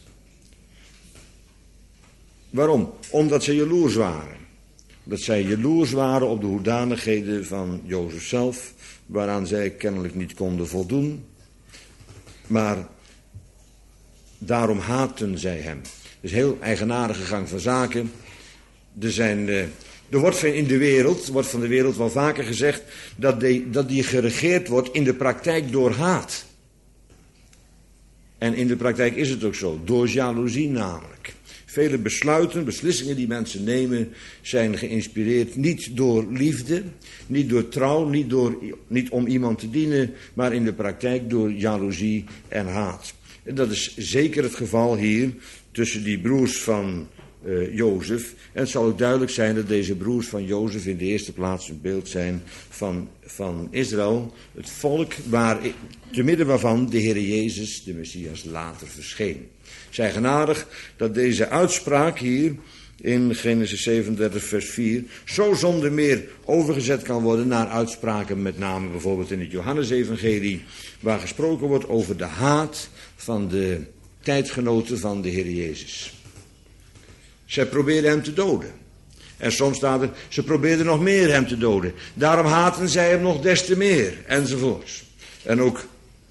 Waarom? Omdat zij jaloers waren. Dat zij jaloers waren op de hoedanigheden van Jozef zelf, waaraan zij kennelijk niet konden voldoen. Maar daarom haatten zij hem. Het is een heel eigenaardige gang van zaken. Er, zijn, uh, er wordt in de wereld, wordt van de wereld wel vaker gezegd, dat die, dat die geregeerd wordt in de praktijk door haat. En in de praktijk is het ook zo, door jaloezie namelijk. Vele besluiten, beslissingen die mensen nemen, zijn geïnspireerd niet door liefde, niet door trouw, niet, door, niet om iemand te dienen, maar in de praktijk door jaloezie en haat. En dat is zeker het geval hier tussen die broers van uh, Jozef. En het zal ook duidelijk zijn dat deze broers van Jozef in de eerste plaats een beeld zijn van, van Israël. Het volk waar, te midden waarvan de Heer Jezus, de Messias, later verscheen. Zij genadig dat deze uitspraak hier in Genesis zevenendertig vers vier zo zonder meer overgezet kan worden naar uitspraken, met name bijvoorbeeld in het Johannesevangelie, waar gesproken wordt over de haat van de tijdgenoten van de Heer Jezus. Zij probeerden hem te doden. En soms staat er, ze probeerden nog meer hem te doden. Daarom haten zij hem nog des te meer, enzovoorts. En ook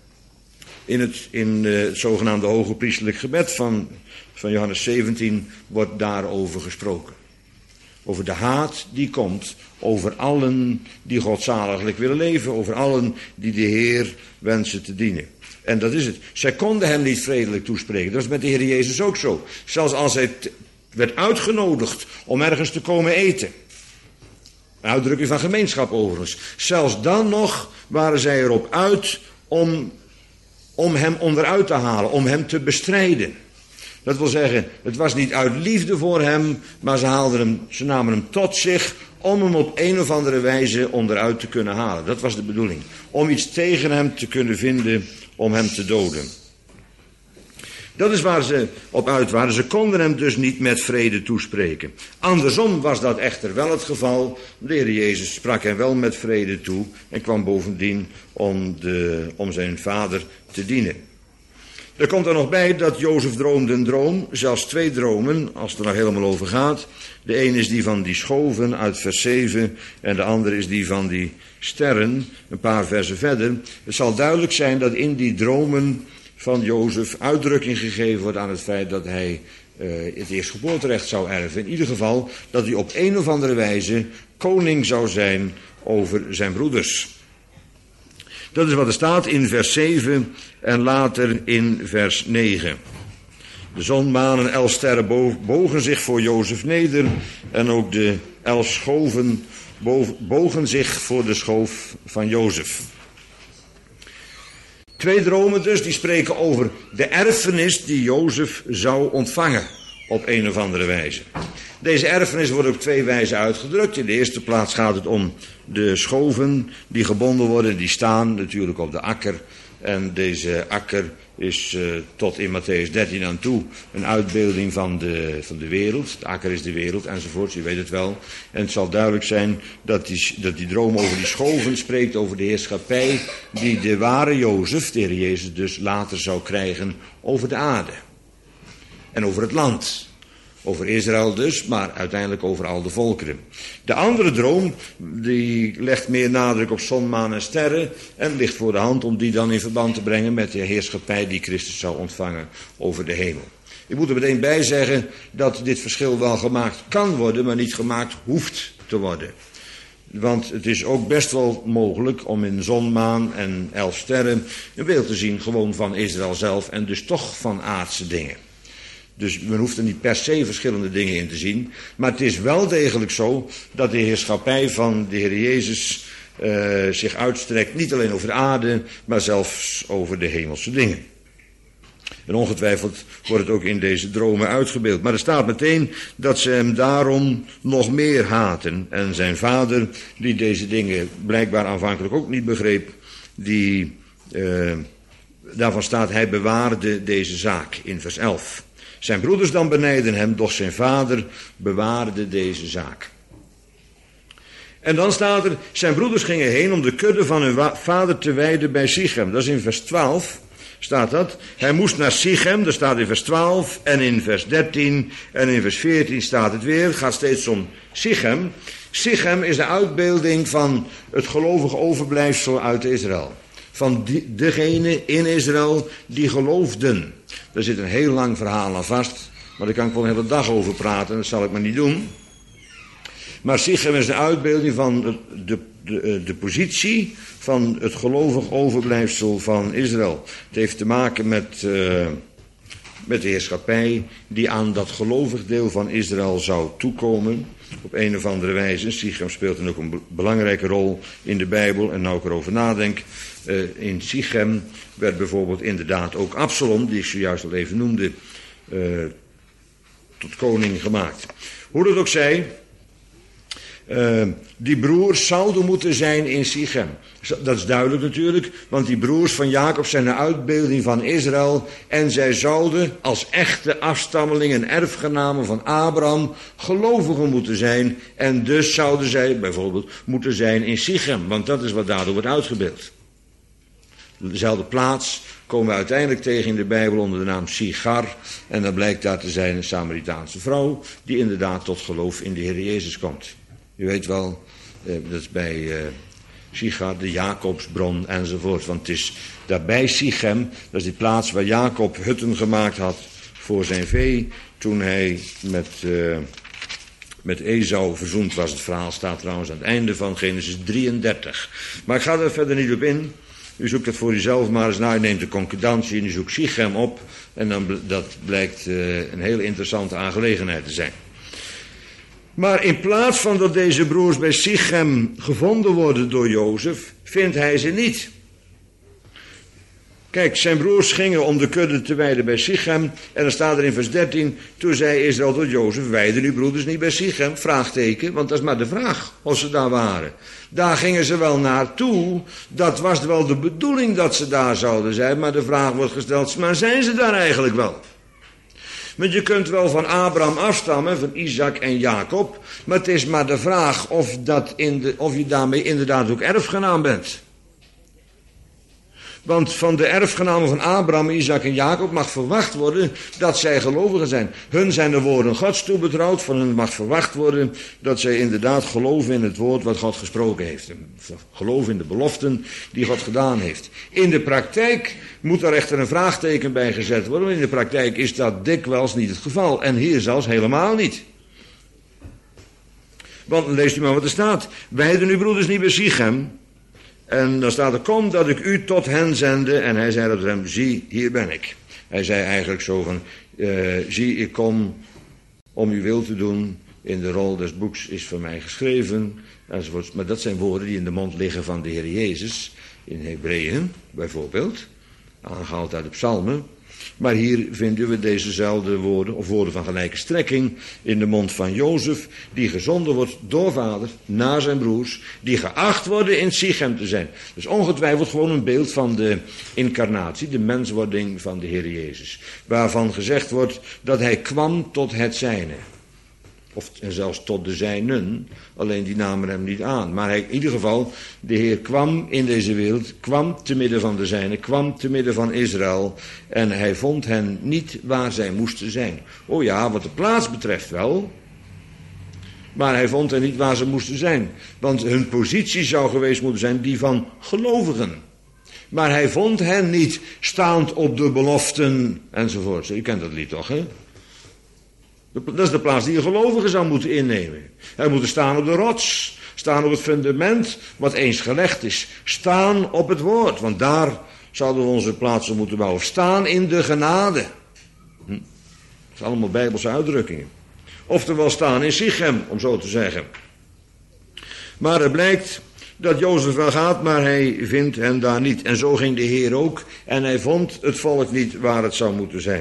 in het, in het zogenaamde hoge priesterlijk gebed van, van Johannes zeventien wordt daarover gesproken. Over de haat die komt over allen die godzaliglijk willen leven. Over allen die de Heer wensen te dienen. En dat is het. Zij konden hem niet vredelijk toespreken. Dat is met de Heer Jezus ook zo. Zelfs als hij t- werd uitgenodigd om ergens te komen eten. Een uitdrukking van gemeenschap overigens. Zelfs dan nog waren zij erop uit om, om hem onderuit te halen. Om hem te bestrijden. Dat wil zeggen, het was niet uit liefde voor hem, maar ze, haalden hem, ze namen hem tot zich om hem op een of andere wijze onderuit te kunnen halen. Dat was de bedoeling. Om iets tegen hem te kunnen vinden, om hem te doden. Dat is waar ze op uit waren. Ze konden hem dus niet met vrede toespreken. Andersom was dat echter wel het geval. De Heer Jezus sprak hem wel met vrede toe en kwam bovendien om, de, om zijn vader te dienen. Er komt er nog bij dat Jozef droomde een droom, zelfs twee dromen, als het er nog helemaal over gaat. De een is die van die schoven uit vers zeven en de andere is die van die sterren, een paar versen verder. Het zal duidelijk zijn dat in die dromen van Jozef uitdrukking gegeven wordt aan het feit dat hij uh, het eerstgeboorterecht zou erven. In ieder geval dat hij op een of andere wijze koning zou zijn over zijn broeders. Dat is wat er staat in vers zeven en later in vers negen. De zon, maan en elf sterren bogen zich voor Jozef neder en ook de elf schoven bogen zich voor de schoof van Jozef. Twee dromen dus, die spreken over de erfenis die Jozef zou ontvangen op een of andere wijze. Deze erfenis wordt op twee wijzen uitgedrukt. In de eerste plaats gaat het om de schoven die gebonden worden. Die staan natuurlijk op de akker. En deze akker is uh, tot in Matthäus dertien aan toe een uitbeelding van de, van de wereld. De akker is de wereld enzovoort, je weet het wel. En het zal duidelijk zijn dat die, dat die droom over die schoven spreekt over de heerschappij die de ware Jozef, de Heer Jezus dus, later zou krijgen over de aarde. En over het land. Over Israël dus, maar uiteindelijk over al de volkeren. De andere droom, die legt meer nadruk op zon, maan en sterren. En ligt voor de hand om die dan in verband te brengen met de heerschappij die Christus zou ontvangen over de hemel. Ik moet er meteen bij zeggen dat dit verschil wel gemaakt kan worden, maar niet gemaakt hoeft te worden. Want het is ook best wel mogelijk om in zon, maan en elf sterren een beeld te zien gewoon van Israël zelf en dus toch van aardse dingen. Dus men hoeft er niet per se verschillende dingen in te zien. Maar het is wel degelijk zo dat de heerschappij van de Heer Jezus uh, zich uitstrekt. Niet alleen over de aarde, maar zelfs over de hemelse dingen. En ongetwijfeld wordt het ook in deze dromen uitgebeeld. Maar er staat meteen dat ze hem daarom nog meer haten. En zijn vader, die deze dingen blijkbaar aanvankelijk ook niet begreep, die, uh, daarvan staat hij bewaarde deze zaak in vers elf. Zijn broeders dan benijden hem, doch zijn vader bewaarde deze zaak. En dan staat er, zijn broeders gingen heen om de kudde van hun wa- vader te weiden bij Sichem. Dat is in vers twaalf, staat dat. Hij moest naar Sichem, dat staat in vers twaalf, en in vers dertien, en in vers veertien staat het weer. Het gaat steeds om Sichem. Sichem is de uitbeelding van het gelovige overblijfsel uit Israël. Van die, degene in Israël die geloofden. Daar zit een heel lang verhaal aan vast, maar daar kan ik wel een hele dag over praten, dat zal ik maar niet doen. Maar Sichem is een uitbeelding van de, de, de positie van het gelovig overblijfsel van Israël. Het heeft te maken met, uh, met de heerschappij die aan dat gelovig deel van Israël zou toekomen. Op een of andere wijze. Sichem speelt dan ook een belangrijke rol in de Bijbel. En nou ik erover nadenk. Uh, in Sichem werd bijvoorbeeld inderdaad ook Absalom, die ik zojuist al even noemde, uh, tot koning gemaakt. Hoe dat ook zij, uh, die broers zouden moeten zijn in Sichem. Dat is duidelijk natuurlijk, want die broers van Jacob zijn een uitbeelding van Israël. En zij zouden als echte afstammelingen, erfgenamen van Abraham, gelovigen moeten zijn. En dus zouden zij bijvoorbeeld moeten zijn in Sichem, want dat is wat daardoor wordt uitgebeeld. Dezelfde plaats komen we uiteindelijk tegen in de Bijbel onder de naam Sigar. En dan blijkt daar te zijn een Samaritaanse vrouw die inderdaad tot geloof in de Heer Jezus komt. U weet wel, eh, dat is bij uh, Sigar, de Jacobsbron enzovoort. Want het is daarbij Sichem, dat is die plaats waar Jacob hutten gemaakt had voor zijn vee. Toen hij met, uh, met Esau verzoend was. Het verhaal staat trouwens aan het einde van Genesis drieëndertig. Maar ik ga er verder niet op in. U zoekt dat voor uzelf maar eens na. U neemt de concordantie en u zoekt Sichem op. En dan dat blijkt uh, een hele interessante aangelegenheid te zijn. Maar in plaats van dat deze broers bij Sichem gevonden worden door Jozef, vindt hij ze niet. Kijk, zijn broers gingen om de kudde te weiden bij Sichem. En dan staat er in vers dertien, toen zei Israël tot Jozef, weiden uw broeders niet bij Sichem? Vraagteken, want dat is maar de vraag of ze daar waren. Daar gingen ze wel naartoe, dat was wel de bedoeling dat ze daar zouden zijn. Maar de vraag wordt gesteld, maar zijn ze daar eigenlijk wel? Want je kunt wel van Abraham afstammen, van Isaac en Jacob. Maar het is maar de vraag of, dat in de, of je daarmee inderdaad ook erfgenaam bent. Want van de erfgenamen van Abraham, Isaac en Jacob mag verwacht worden dat zij gelovigen zijn. Hun zijn de woorden Gods toebetrouwd. Van hun mag verwacht worden dat zij inderdaad geloven in het woord wat God gesproken heeft. Geloven in de beloften die God gedaan heeft. In de praktijk moet er echter een vraagteken bij gezet worden. Want in de praktijk is dat dikwijls niet het geval. En hier zelfs helemaal niet. Want dan leest u maar wat er staat. Weiden uw broeders niet bij Sichem. En dan staat er, kom dat ik u tot hen zende. En hij zei tot hem, zie, hier ben ik. Hij zei eigenlijk zo van, uh, zie, ik kom om uw wil te doen. In de rol des boeks is voor mij geschreven. Enzovoort. Maar dat zijn woorden die in de mond liggen van de Heer Jezus. In Hebreeën bijvoorbeeld. Aangehaald uit de psalmen. Maar hier vinden we dezezelfde woorden, of woorden van gelijke strekking, in de mond van Jozef, die gezonden wordt door vader naar zijn broers, die geacht worden in Sichem te zijn. Dus ongetwijfeld gewoon een beeld van de incarnatie, de menswording van de Heer Jezus. Waarvan gezegd wordt dat hij kwam tot het zijne. Of en zelfs tot de zijnen, alleen die namen hem niet aan. Maar hij, in ieder geval, de Heer kwam in deze wereld, kwam te midden van de zijnen, kwam te midden van Israël. En hij vond hen niet waar zij moesten zijn. Oh ja, wat de plaats betreft wel. Maar hij vond hen niet waar ze moesten zijn. Want hun positie zou geweest moeten zijn die van gelovigen. Maar hij vond hen niet staand op de beloften enzovoort. U kent dat lied toch, hè? Dat is de plaats die een gelovige zou moeten innemen. Hij moet staan op de rots. Staan op het fundament wat eens gelegd is. Staan op het woord. Want daar zouden we onze plaatsen moeten bouwen. Staan in de genade. Hm. Dat zijn allemaal Bijbelse uitdrukkingen. Oftewel staan in Sichem, om zo te zeggen. Maar het blijkt dat Jozef wel gaat, maar hij vindt hen daar niet. En zo ging de Heer ook. En hij vond het volk niet waar het zou moeten zijn.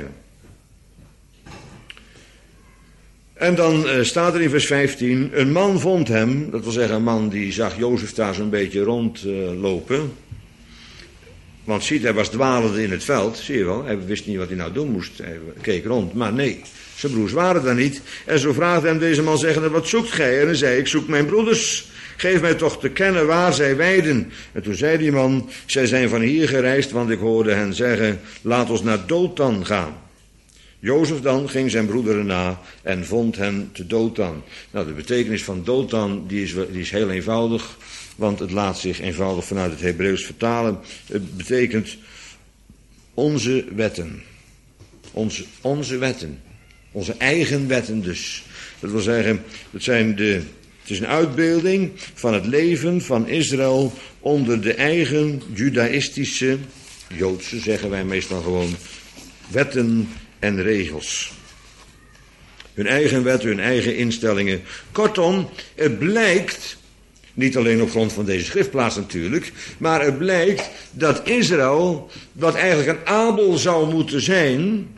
En dan uh, staat er in vers vijftien, een man vond hem, dat wil zeggen een man die zag Jozef daar zo'n beetje rondlopen. Uh, Want ziet, hij was dwalende in het veld, zie je wel, hij wist niet wat hij nou doen moest, hij keek rond, maar nee, zijn broers waren daar niet. En zo vraagde hem deze man zeggende, wat zoekt gij? En hij zei, ik zoek mijn broeders, geef mij toch te kennen waar zij weiden. En toen zei die man, zij zijn van hier gereisd, want ik hoorde hen zeggen, laat ons naar Dothan gaan. Jozef dan ging zijn broederen na en vond hen te Dothan. Nou, de betekenis van Dothan die is, die is heel eenvoudig, want het laat zich eenvoudig vanuit het Hebreeuws vertalen. Het betekent onze wetten. Onze, onze wetten. Onze eigen wetten dus. Dat wil zeggen, het, zijn de, het is een uitbeelding van het leven van Israël onder de eigen judaïstische, Joodse zeggen wij meestal gewoon, wetten en regels. Hun eigen wetten, hun eigen instellingen. Kortom, het blijkt, niet alleen op grond van deze schriftplaats natuurlijk, maar het blijkt dat Israël, wat eigenlijk een Abel zou moeten zijn,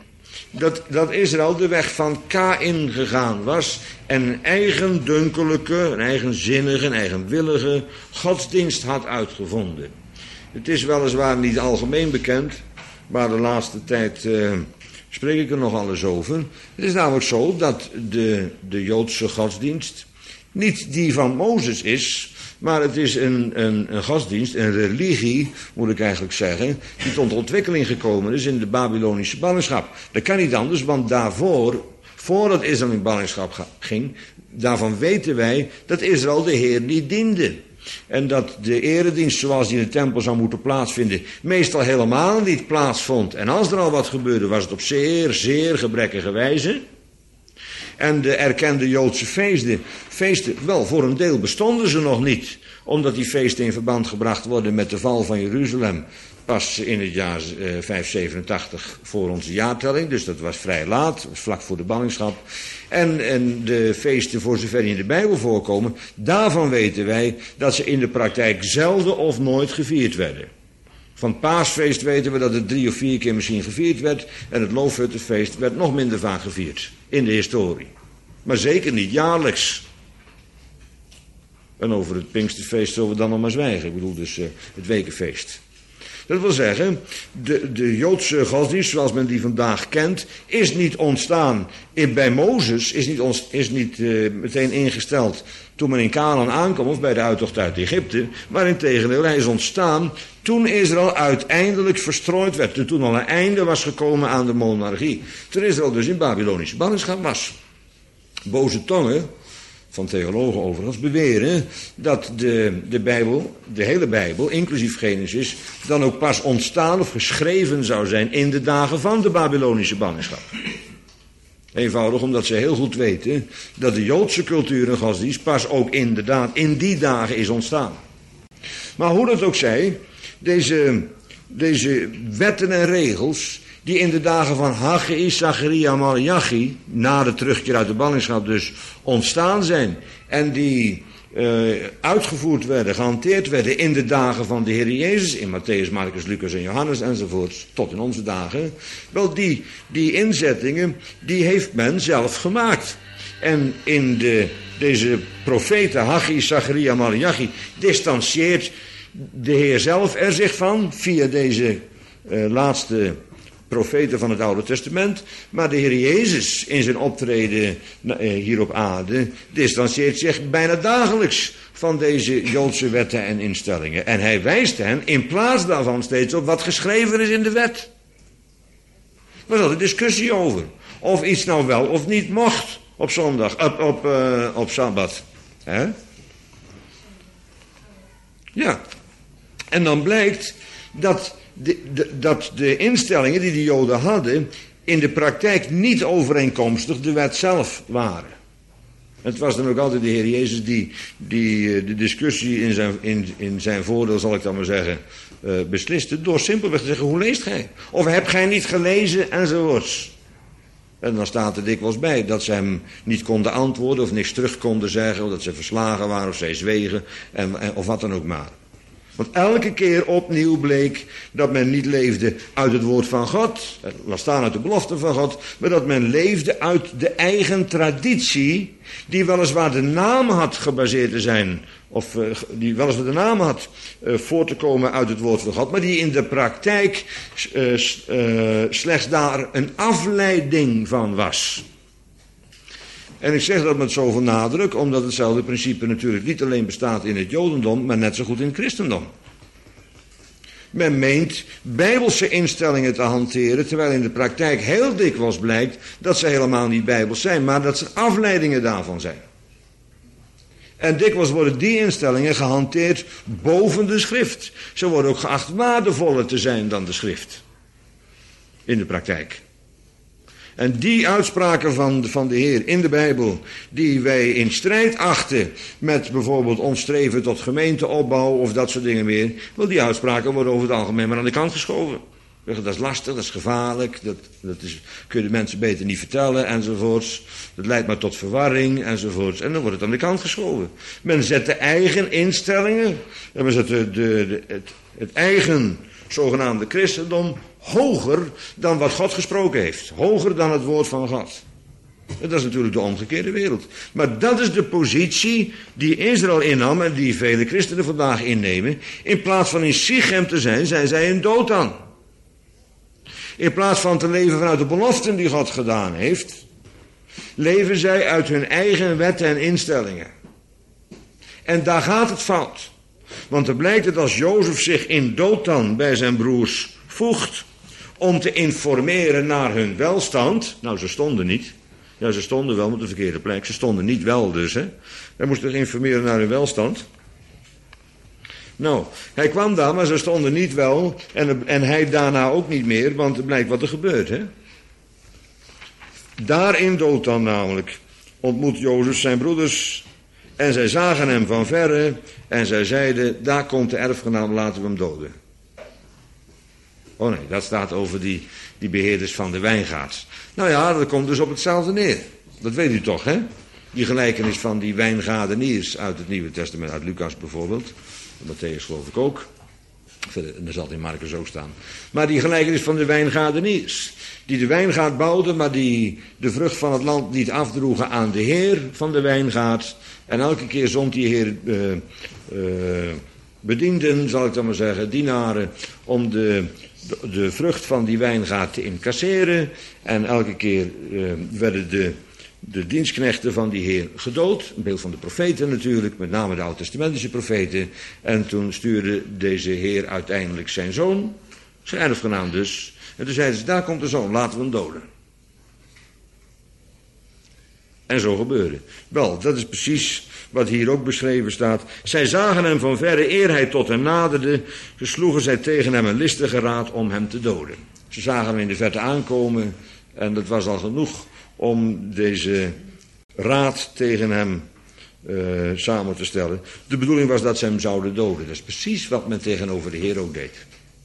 dat, dat Israël de weg van Kaïn gegaan was en een eigendunkelijke, een eigenzinnige, een eigenwillige godsdienst had uitgevonden. Het is weliswaar niet algemeen bekend, maar de laatste tijd uh, spreek ik er nogal eens over. Het is namelijk zo dat de, de Joodse godsdienst niet die van Mozes is, maar het is een, een, een godsdienst, een religie, moet ik eigenlijk zeggen, die tot ontwikkeling gekomen is in de Babylonische ballingschap. Dat kan niet anders, want daarvoor, voordat Israël in ballingschap ging, daarvan weten wij dat Israël de Heer niet diende. En dat de eredienst zoals die in de tempel zou moeten plaatsvinden, meestal helemaal niet plaatsvond. En als er al wat gebeurde, was het op zeer, zeer gebrekkige wijze. En de erkende Joodse feesten, feesten, wel voor een deel bestonden ze nog niet. Omdat die feesten in verband gebracht worden met de val van Jeruzalem. Pas in het jaar uh, vijfhonderdzevenentachtig voor onze jaartelling. Dus dat was vrij laat, vlak voor de ballingschap. En, en de feesten voor zover die in de Bijbel voorkomen, daarvan weten wij dat ze in de praktijk zelden of nooit gevierd werden. Van het paasfeest weten we dat het drie of vier keer misschien gevierd werd. En het loofhuttenfeest werd nog minder vaak gevierd in de historie. Maar zeker niet jaarlijks. En over het Pinksterfeest zullen we dan nog maar zwijgen. Ik bedoel dus uh, het wekenfeest. Dat wil zeggen, de, de Joodse godsdienst zoals men die vandaag kent, is niet ontstaan in, bij Mozes, is niet, ons, is niet uh, meteen ingesteld toen men in Canaan aankwam of bij de uittocht uit Egypte, maar integendeel, hij is ontstaan toen Israël uiteindelijk verstrooid werd, toen al een einde was gekomen aan de monarchie. Toen Israël dus in Babylonische ballingschap was. Boze tongen, van theologen overigens, beweren dat de, de Bijbel, de hele Bijbel, inclusief Genesis, dan ook pas ontstaan of geschreven zou zijn in de dagen van de Babylonische ballingschap. Eenvoudig omdat ze heel goed weten dat de Joodse cultuur en godsdienst pas ook inderdaad in die dagen is ontstaan. Maar hoe dat ook zij, deze, deze wetten en regels die in de dagen van Haggai, Zacharia, Malachi, na de terugkeer uit de ballingschap dus ontstaan zijn en die uh, uitgevoerd werden, gehanteerd werden in de dagen van de Heer Jezus, in Matthäus, Marcus, Lucas en Johannes enzovoort, tot in onze dagen, wel die, die inzettingen, die heeft men zelf gemaakt. En in de, deze profeten Haggai, Zacharia, Malachi distancieert de Heer zelf er zich van via deze uh, laatste profeten van het Oude Testament, maar de Heer Jezus in zijn optreden hier op aarde distancieert zich bijna dagelijks van deze Joodse wetten en instellingen. En hij wijst hen in plaats daarvan steeds op wat geschreven is in de wet. Er was altijd discussie over of iets nou wel of niet mocht op zondag, op, op, uh, op Sabbat. Hè? Ja, en dan blijkt dat De, de, dat de instellingen die de Joden hadden in de praktijk niet overeenkomstig de wet zelf waren. Het was dan ook altijd de Heer Jezus die, die de discussie in zijn, in, in zijn voordeel, zal ik dan maar zeggen, uh, besliste. Door simpelweg te zeggen, hoe leest gij? Of heb gij niet gelezen enzovoorts. En dan staat er dikwijls bij dat ze hem niet konden antwoorden of niks terug konden zeggen. Of dat ze verslagen waren of zij zwegen en, en, of wat dan ook maar. Want elke keer opnieuw bleek dat men niet leefde uit het woord van God, laat staan uit de belofte van God, maar dat men leefde uit de eigen traditie, die weliswaar de naam had gebaseerd te zijn, of uh, die weliswaar de naam had uh, voor te komen uit het woord van God, maar die in de praktijk uh, uh, slechts daar een afleiding van was. En ik zeg dat met zoveel nadruk, omdat hetzelfde principe natuurlijk niet alleen bestaat in het Jodendom, maar net zo goed in het christendom. Men meent bijbelse instellingen te hanteren, terwijl in de praktijk heel dikwijls blijkt dat ze helemaal niet bijbels zijn, maar dat ze afleidingen daarvan zijn. En dikwijls worden die instellingen gehanteerd boven de schrift. Ze worden ook geacht waardevoller te zijn dan de schrift. In de praktijk. En die uitspraken van, van de Heer in de Bijbel, die wij in strijd achten met bijvoorbeeld ons streven tot gemeenteopbouw of dat soort dingen meer, wel die uitspraken worden over het algemeen maar aan de kant geschoven. Dat is lastig, dat is gevaarlijk, dat, dat is, kun je de mensen beter niet vertellen enzovoorts. Dat leidt maar tot verwarring enzovoorts. En dan wordt het aan de kant geschoven. Men zet de eigen instellingen, en men zet de, de, de, het, het eigen zogenaamde christendom hoger dan wat God gesproken heeft. Hoger dan het woord van God. Dat is natuurlijk de omgekeerde wereld. Maar dat is de positie die Israël innam en die vele christenen vandaag innemen. In plaats van in Sichem te zijn, zijn zij in Dothan. In plaats van te leven vanuit de beloften die God gedaan heeft, leven zij uit hun eigen wetten en instellingen. En daar gaat het fout. Want er blijkt dat als Jozef zich in Dothan bij zijn broers voegt om te informeren naar hun welstand. Nou, ze stonden niet. Ja, ze stonden wel op de verkeerde plek. Ze stonden niet wel dus, hè. Hij moest zich informeren naar hun welstand. Nou, hij kwam daar, maar ze stonden niet wel. En, en hij daarna ook niet meer, want er blijkt wat er gebeurt, hè. Daar in Dothan namelijk ontmoet Jozef zijn broeders. En zij zagen hem van verre. En zij zeiden, daar komt de erfgenaam, laten we hem doden. Oh nee, dat staat over die, die beheerders van de wijngaard. Nou ja, dat komt dus op hetzelfde neer. Dat weet u toch, hè? Die gelijkenis van die wijngaardeniers uit het Nieuwe Testament, uit Lucas bijvoorbeeld. Matthäus geloof ik ook. En dat zal het in Marcus ook staan. Maar die gelijkenis van de wijngaardeniers. Die de wijngaard bouwden, maar die de vrucht van het land niet afdroegen aan de heer van de wijngaard. En elke keer zond die heer uh, uh, bedienden, zal ik dan maar zeggen, dienaren, om de, de, de vrucht van die wijngaard te incasseren. En elke keer uh, werden de, de dienstknechten van die heer gedood. Een beeld van de profeten natuurlijk, met name de oud-testamentische profeten. En toen stuurde deze heer uiteindelijk zijn zoon, zijn erfgenaam dus. En toen zeiden ze, daar komt de zoon, laten we hem doden. En zo gebeurde. Wel, dat is precies wat hier ook beschreven staat. Zij zagen hem van verre, eer hij tot hen naderde. Ze sloegen zij tegen hem een listige raad om hem te doden. Ze zagen hem in de verte aankomen. En dat was al genoeg om deze raad tegen hem uh, samen te stellen. De bedoeling was dat ze hem zouden doden. Dat is precies wat men tegenover de Heer ook deed.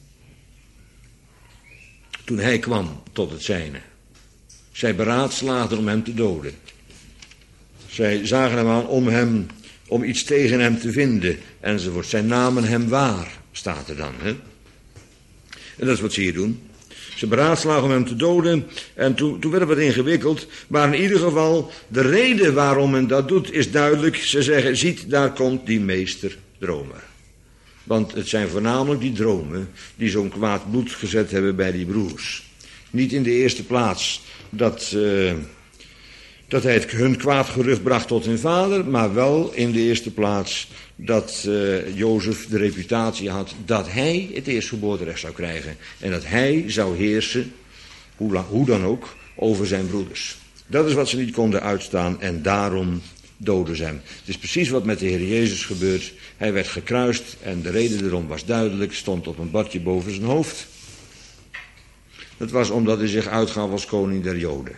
Toen hij kwam tot het zijne. Zij beraadslaagden om hem te doden. Zij zagen hem aan om hem, om iets tegen hem te vinden, enzovoort. Zij namen hem waar, staat er dan. Hè? En dat is wat ze hier doen. Ze beraadslagen om hem te doden. En toen, toen werd het wat ingewikkeld. Maar in ieder geval, de reden waarom men dat doet is duidelijk. Ze zeggen, ziet, daar komt die meester dromer. Want het zijn voornamelijk die dromen die zo'n kwaad bloed gezet hebben bij die broers. Niet in de eerste plaats dat, uh, dat hij het, hun kwaad gerucht bracht tot hun vader, maar wel in de eerste plaats dat uh, Jozef de reputatie had dat hij het eerstgeboorterecht zou krijgen. En dat hij zou heersen, hoe, lang, hoe dan ook, over zijn broeders. Dat is wat ze niet konden uitstaan en daarom doden ze hem. Het is precies wat met de Heer Jezus gebeurt. Hij werd gekruist en de reden erom was duidelijk, stond op een bordje boven zijn hoofd. Dat was omdat hij zich uitgaf als koning der Joden.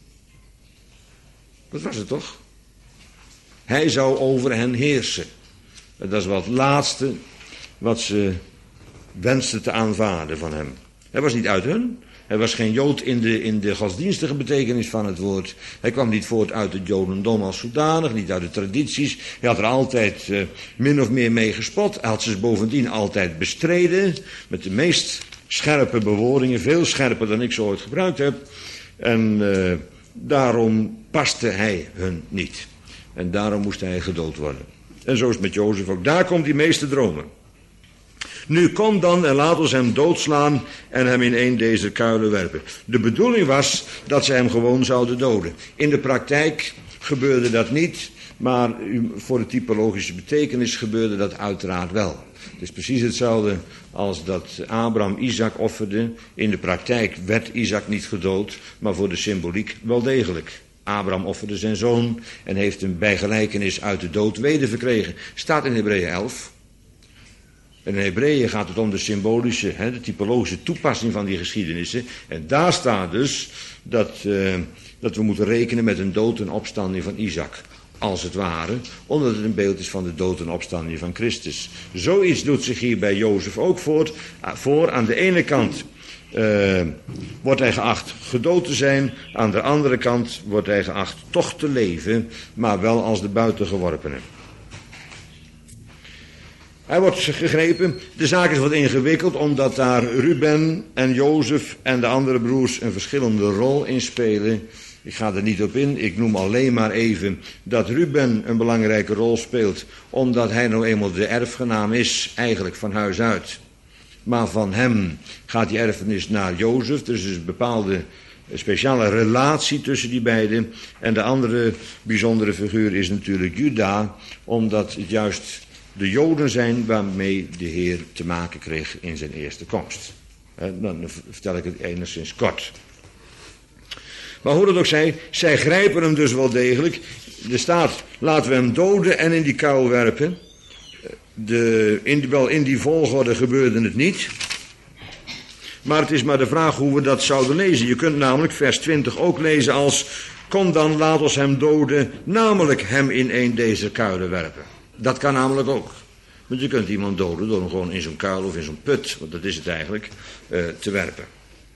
Dat was het toch? Hij zou over hen heersen. Dat is wat het laatste wat ze wensten te aanvaarden van hem. Hij was niet uit hun. Hij was geen Jood in de, in de godsdienstige betekenis van het woord. Hij kwam niet voort uit het Jodendom als zodanig, niet uit de tradities. Hij had er altijd uh, min of meer mee gespot. Hij had ze bovendien altijd bestreden met de meest scherpe bewoordingen, veel scherper dan ik zo ooit gebruikt heb. En uh, daarom paste hij hun niet. En daarom moest hij gedood worden. En zo is het met Jozef ook. Daar komt die meeste dromen. Nu kom dan en laat ons hem doodslaan en hem in een deze kuilen werpen. De bedoeling was dat ze hem gewoon zouden doden. In de praktijk gebeurde dat niet, maar voor de typologische betekenis gebeurde dat uiteraard wel. Het is precies hetzelfde als dat Abraham Isaac offerde. In de praktijk werd Isaac niet gedood, maar voor de symboliek wel degelijk. Abraham offerde zijn zoon en heeft hem bij gelijkenis uit de dood weder verkregen. Staat in Hebreeën elf. En in Hebreeën gaat het om de symbolische, hè, de typologische toepassing van die geschiedenissen. En daar staat dus dat, uh, dat we moeten rekenen met een dood en opstanding van Isaac. Als het ware, omdat het een beeld is van de dood en opstanding van Christus. Zoiets doet zich hier bij Jozef ook voort, voor. Aan de ene kant uh, wordt hij geacht gedood te zijn. Aan de andere kant wordt hij geacht toch te leven, maar wel als de buitengeworpene. Hij wordt gegrepen. De zaak is wat ingewikkeld, omdat daar Ruben en Jozef en de andere broers een verschillende rol in spelen. Ik ga er niet op in, ik noem alleen maar even dat Ruben een belangrijke rol speelt, omdat hij nou eenmaal de erfgenaam is, eigenlijk van huis uit. Maar van hem gaat die erfenis naar Jozef, dus er is een bepaalde speciale relatie tussen die beiden. En de andere bijzondere figuur is natuurlijk Juda, omdat het juist de Joden zijn waarmee de Heer te maken kreeg in zijn eerste komst. Dan vertel ik het enigszins kort. Maar hoe dat ook zij, zij grijpen hem dus wel degelijk. Er staat, laten we hem doden en in die kuil werpen. De, in, wel in die volgorde gebeurde het niet. Maar het is maar de vraag hoe we dat zouden lezen. Je kunt namelijk vers twintig ook lezen als, kom dan, laat ons hem doden, namelijk hem in een deze kuilen werpen. Dat kan namelijk ook. Want je kunt iemand doden door hem gewoon in zo'n kuil of in zo'n put, want dat is het eigenlijk, uh, te werpen.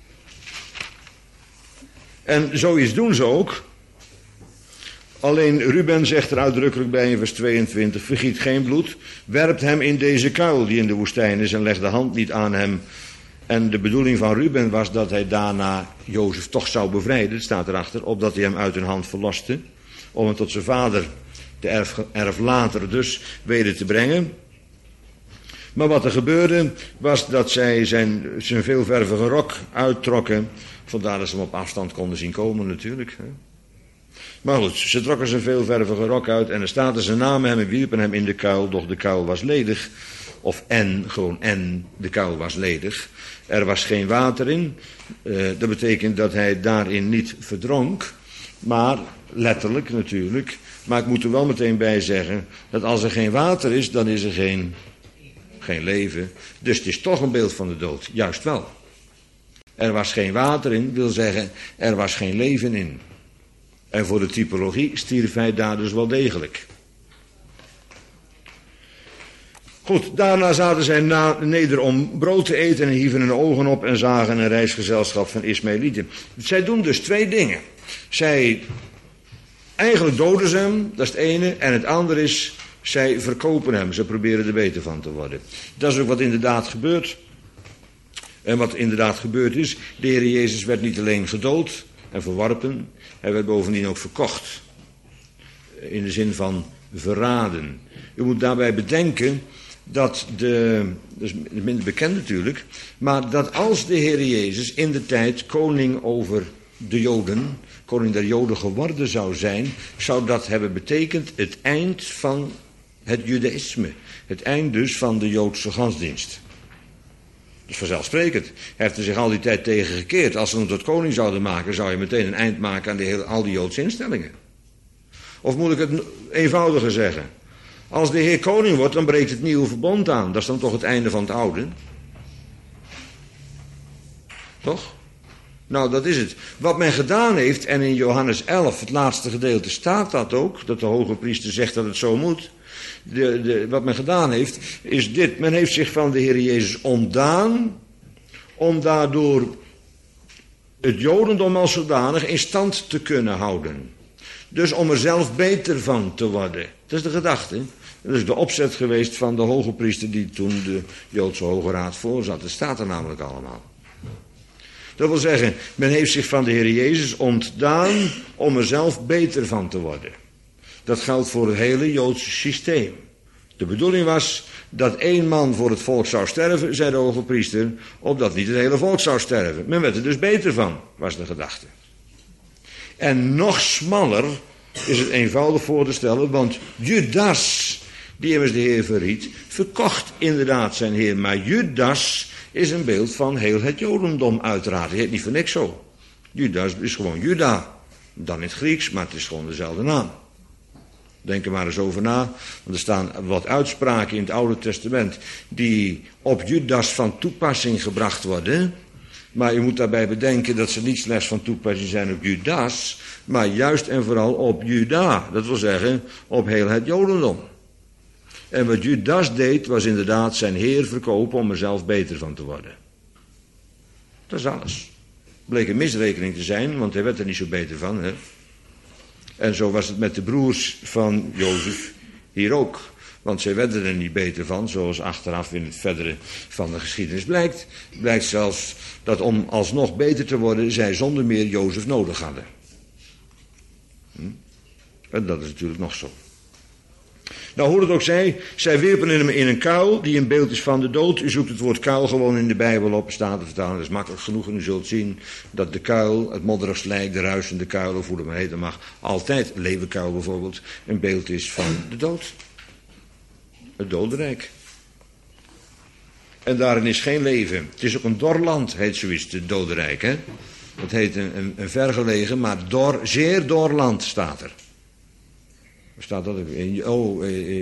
En zoiets doen ze ook. Alleen Ruben zegt er uitdrukkelijk bij in vers tweeëntwintig, vergiet geen bloed, werpt hem in deze kuil die in de woestijn is en leg de hand niet aan hem. En de bedoeling van Ruben was dat hij daarna Jozef toch zou bevrijden, het staat erachter, opdat hij hem uit hun hand verloste, om hem tot zijn vader, de erf, erf later dus, weder te brengen. Maar wat er gebeurde, was dat zij zijn, zijn veelvervige rok uittrokken, vandaar dat ze hem op afstand konden zien komen natuurlijk. Hè. Maar goed, ze trokken zijn veelvervige rok uit en er staat er, ze namen hem en wierpen hem in de kuil, doch de kuil was ledig. Of en, gewoon en, de kuil was ledig. Er was geen water in. Uh, dat betekent dat hij daarin niet verdronk. Maar, letterlijk natuurlijk. Maar ik moet er wel meteen bij zeggen, dat als er geen water is, dan is er geen, geen leven. Dus het is toch een beeld van de dood. Juist wel. Er was geen water in, wil zeggen, er was geen leven in. En voor de typologie stierf hij daar dus wel degelijk. Goed, daarna zaten zij na, neder om brood te eten en hieven hun ogen op en zagen een reisgezelschap van Ismaëlieten. Zij doen dus twee dingen. Zij, eigenlijk doden ze hem, dat is het ene, en het andere is, zij verkopen hem, ze proberen er beter van te worden. Dat is ook wat inderdaad gebeurt. En wat inderdaad gebeurd is, de Heer Jezus werd niet alleen gedood en verworpen, hij werd bovendien ook verkocht. In de zin van verraden. U moet daarbij bedenken dat de, dat is minder bekend natuurlijk, maar dat als de Heer Jezus in de tijd koning over de Joden, koning der Joden geworden zou zijn, zou dat hebben betekend het eind van het judaïsme. Het eind dus van de Joodse godsdienst. Dat is vanzelfsprekend. Hij heeft er zich al die tijd tegen gekeerd. Als ze hem tot koning zouden maken, zou je meteen een eind maken aan de hele, al die Joodse instellingen. Of moet ik het eenvoudiger zeggen? Als de Heer koning wordt, dan breekt het nieuwe verbond aan. Dat is dan toch het einde van het oude? Toch? Nou, dat is het. Wat men gedaan heeft, en in Johannes elf, het laatste gedeelte, staat dat ook, dat de hoge priester zegt dat het zo moet. De, de, wat men gedaan heeft, is dit. Men heeft zich van de Heer Jezus ontdaan, om daardoor het Jodendom als zodanig in stand te kunnen houden. Dus om er zelf beter van te worden. Dat is de gedachte. Dat is de opzet geweest van de hoge priester die toen de Joodse Hoge Raad voorzat. Dat staat er namelijk allemaal. Dat wil zeggen, men heeft zich van de Heer Jezus ontdaan om er zelf beter van te worden. Dat geldt voor het hele Joodse systeem. De bedoeling was dat één man voor het volk zou sterven, zei de hoge priester, opdat niet het hele volk zou sterven. Men werd er dus beter van, was de gedachte. En nog smaller is het eenvoudig voor te stellen, want Judas, die immers de Heer verried, verkocht inderdaad zijn Heer. Maar Judas is een beeld van heel het Jodendom uiteraard. Het heet niet voor niks zo. Judas is gewoon Juda. Dan in het Grieks, maar het is gewoon dezelfde naam. Denk er maar eens over na. Want er staan wat uitspraken in het Oude Testament die op Judas van toepassing gebracht worden. Maar je moet daarbij bedenken dat ze niet slechts van toepassing zijn op Judas, maar juist en vooral op Juda. Dat wil zeggen, op heel het Jodendom. En wat Judas deed, was inderdaad zijn Heer verkopen om er zelf beter van te worden. Dat is alles. Bleek een misrekening te zijn, want hij werd er niet zo beter van. Hè? En zo was het met de broers van Jozef hier ook. Want zij werden er niet beter van, zoals achteraf in het verdere van de geschiedenis blijkt. Blijkt zelfs dat om alsnog beter te worden, zij zonder meer Jozef nodig hadden. Hm? En dat is natuurlijk nog zo. Nou, hoe het ook zij, zij wierpen hem in een kuil die een beeld is van de dood. U zoekt het woord kuil gewoon in de Bijbel op, staat te vertalen. Dat is makkelijk genoeg en u zult zien dat de kuil, het modderig slijk, de ruisende kuil, of hoe dat maar heten mag, altijd, leeuwenkuil bijvoorbeeld, een beeld is van de dood. Het dodenrijk. En daarin is geen leven. Het is ook een dor land, heet zoiets, het dodenrijk, hè. Het heet een, een, een vergelegen, maar dor, zeer dor land staat er. Staat dat ook in? Oh, eh, eh,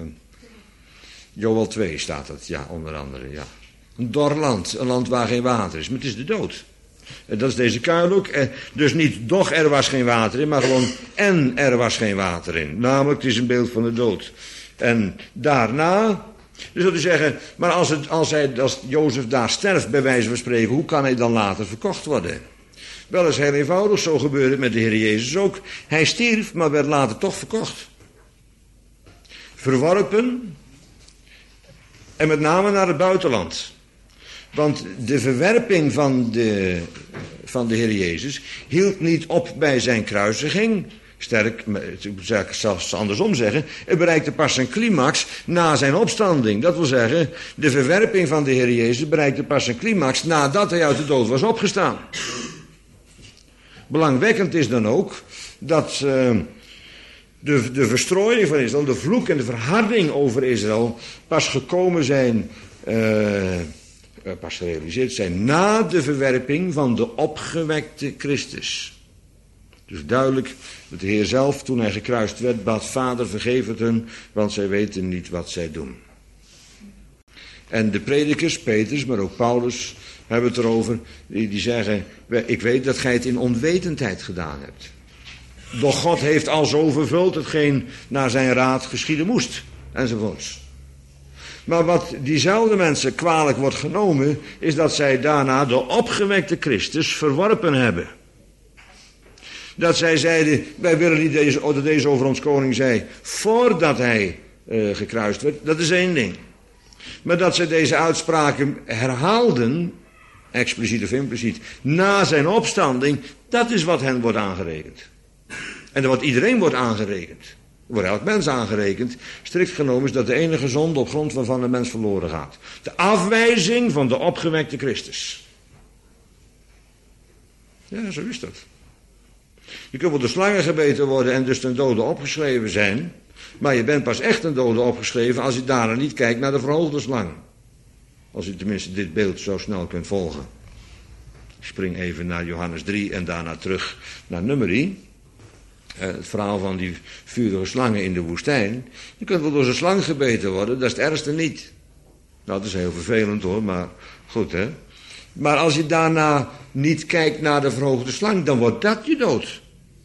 Joël twee staat dat, ja, onder andere, ja. Een dor land, een land waar geen water is, maar het is de dood. En dat is deze kuil ook. Eh, dus niet, doch er was geen water in, maar gewoon, en er was geen water in. Namelijk, het is een beeld van de dood. En daarna, dus dat u zeggen, maar als, het, als, hij, als Jozef daar sterft, bij wijze van spreken, hoe kan hij dan later verkocht worden? Wel is heel eenvoudig, zo gebeurde het met de Heer Jezus ook. Hij stierf, maar werd later toch verkocht. Verworpen, en met name naar het buitenland. Want de verwerping van de, van de Heer Jezus hield niet op bij zijn kruisiging. Sterk, ik zou zelfs andersom zeggen, het bereikte pas zijn climax na zijn opstanding. Dat wil zeggen, de verwerping van de Heer Jezus bereikte pas zijn climax nadat hij uit de dood was opgestaan. Belangwekkend is dan ook dat uh, de, de verstrooiing van Israël, de vloek en de verharding over Israël pas gekomen zijn, uh, pas gerealiseerd zijn na de verwerping van de opgewekte Christus. Dus duidelijk dat de Heer zelf, toen hij gekruist werd, bad: Vader, vergeef het hun, want zij weten niet wat zij doen. En de predikers, Petrus, maar ook Paulus, hebben het erover, die, die zeggen: ik weet dat gij het in onwetendheid gedaan hebt. Doch God heeft al zo vervuld hetgeen naar zijn raad geschieden moest, enzovoorts. Maar wat diezelfde mensen kwalijk wordt genomen, is dat zij daarna de opgewekte Christus verworpen hebben. Dat zij zeiden: wij willen niet deze, dat deze over ons koning zei, voordat hij uh, gekruist werd. Dat is één ding. Maar dat zij deze uitspraken herhaalden, expliciet of impliciet, na zijn opstanding, dat is wat hen wordt aangerekend. En wat iedereen wordt aangerekend. Er wordt elk mens aangerekend. Strikt genomen is dat de enige zonde op grond waarvan een mens verloren gaat. De afwijzing van de opgewekte Christus. Ja, zo is dat. Je kunt wel de slangen gebeten worden en dus ten dode opgeschreven zijn. Maar je bent pas echt ten dode opgeschreven als je daarna niet kijkt naar de verhoogde slang. Als u tenminste dit beeld zo snel kunt volgen. Ik spring even naar Johannes drie en daarna terug naar Numeri. Het verhaal van die vurige slangen in de woestijn. Je kunt wel door zo'n slang gebeten worden, dat is het ergste niet. Nou, dat is heel vervelend hoor, maar goed hè. Maar als je daarna niet kijkt naar de verhoogde slang, dan wordt dat je dood.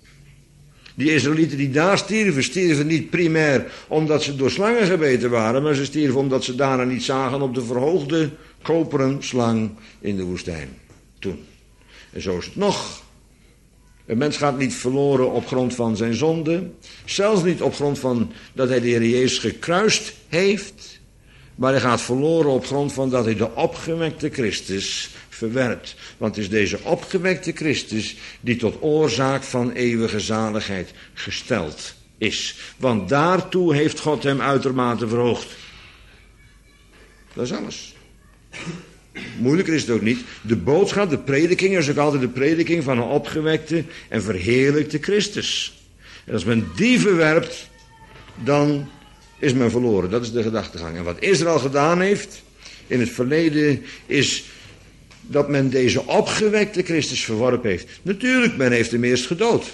Die Israëlieten die daar stierven, stierven niet primair omdat ze door slangen gebeten waren, maar ze stierven omdat ze daarna niet zagen op de verhoogde koperen slang in de woestijn. Toen. En zo is het nog. Een mens gaat niet verloren op grond van zijn zonde, zelfs niet op grond van dat hij de Heer Jezus gekruist heeft, maar hij gaat verloren op grond van dat hij de opgewekte Christus verwerpt. Want het is deze opgewekte Christus die tot oorzaak van eeuwige zaligheid gesteld is. Want daartoe heeft God hem uitermate verhoogd. Dat is alles. Moeilijker is het ook niet. De boodschap, de prediking is ook altijd de prediking van een opgewekte en verheerlijkte Christus. En als men die verwerpt, dan is men verloren. Dat is de gedachtegang. En wat Israël gedaan heeft in het verleden is dat men deze opgewekte Christus verworpen heeft. Natuurlijk, men heeft hem eerst gedood.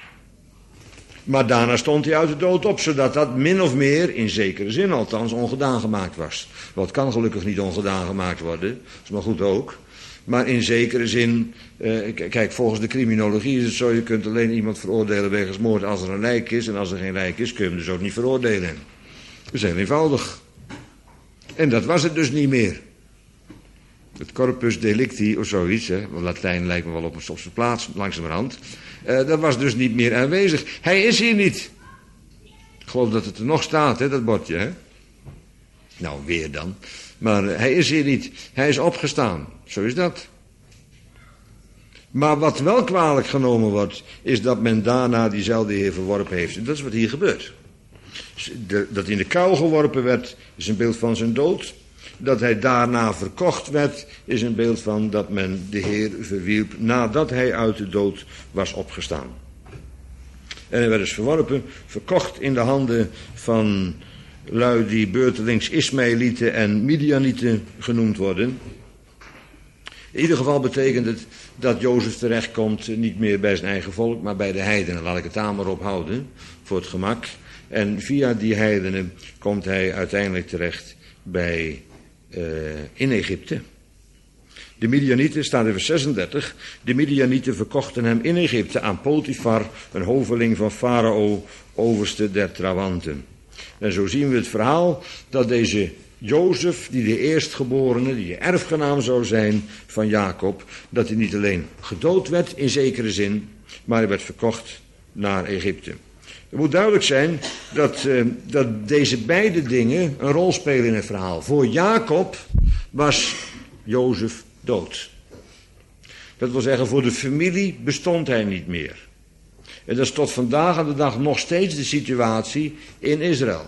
Maar daarna stond hij uit de dood op, zodat dat min of meer, in zekere zin althans, ongedaan gemaakt was. Wat kan gelukkig niet ongedaan gemaakt worden, dat is maar goed ook. Maar in zekere zin, eh, kijk, volgens de criminologie is het zo, je kunt alleen iemand veroordelen wegens moord als er een lijk is. En als er geen lijk is, kun je hem dus ook niet veroordelen. Dat is heel eenvoudig. En dat was het dus niet meer. Het corpus delicti of zoiets, hè. Latijn lijkt me wel op, op zijn plaats, langzamerhand. Uh, dat was dus niet meer aanwezig. Hij is hier niet. Ik geloof dat het er nog staat, hè, dat bordje. Hè? Nou, weer dan. Maar hij is hier niet. Hij is opgestaan. Zo is dat. Maar wat wel kwalijk genomen wordt, is dat men daarna diezelfde Heer verworpen heeft. En dat is wat hier gebeurt. De, dat in de kou geworpen werd, is een beeld van zijn dood. Dat hij daarna verkocht werd, is een beeld van dat men de Heer verwierp nadat hij uit de dood was opgestaan. En hij werd dus verworpen, verkocht in de handen van lui die beurtelings Ismaëlieten en Midianieten genoemd worden. In ieder geval betekent het dat Jozef terechtkomt niet meer bij zijn eigen volk, maar bij de heidenen. Laat ik het daar maar op houden, voor het gemak. En via die heidenen komt hij uiteindelijk terecht bij, uh, in Egypte. De Midianieten, staat in vers zesendertig, de Midianieten verkochten hem in Egypte aan Potifar, een hoveling van Farao, overste der trawanten. En zo zien we het verhaal dat deze Jozef, die de eerstgeborene, die de erfgenaam zou zijn van Jacob, dat hij niet alleen gedood werd in zekere zin, maar hij werd verkocht naar Egypte. Het moet duidelijk zijn dat, uh, dat deze beide dingen een rol spelen in het verhaal. Voor Jacob was Jozef dood. Dat wil zeggen, voor de familie bestond hij niet meer. En dat is tot vandaag aan de dag nog steeds de situatie in Israël.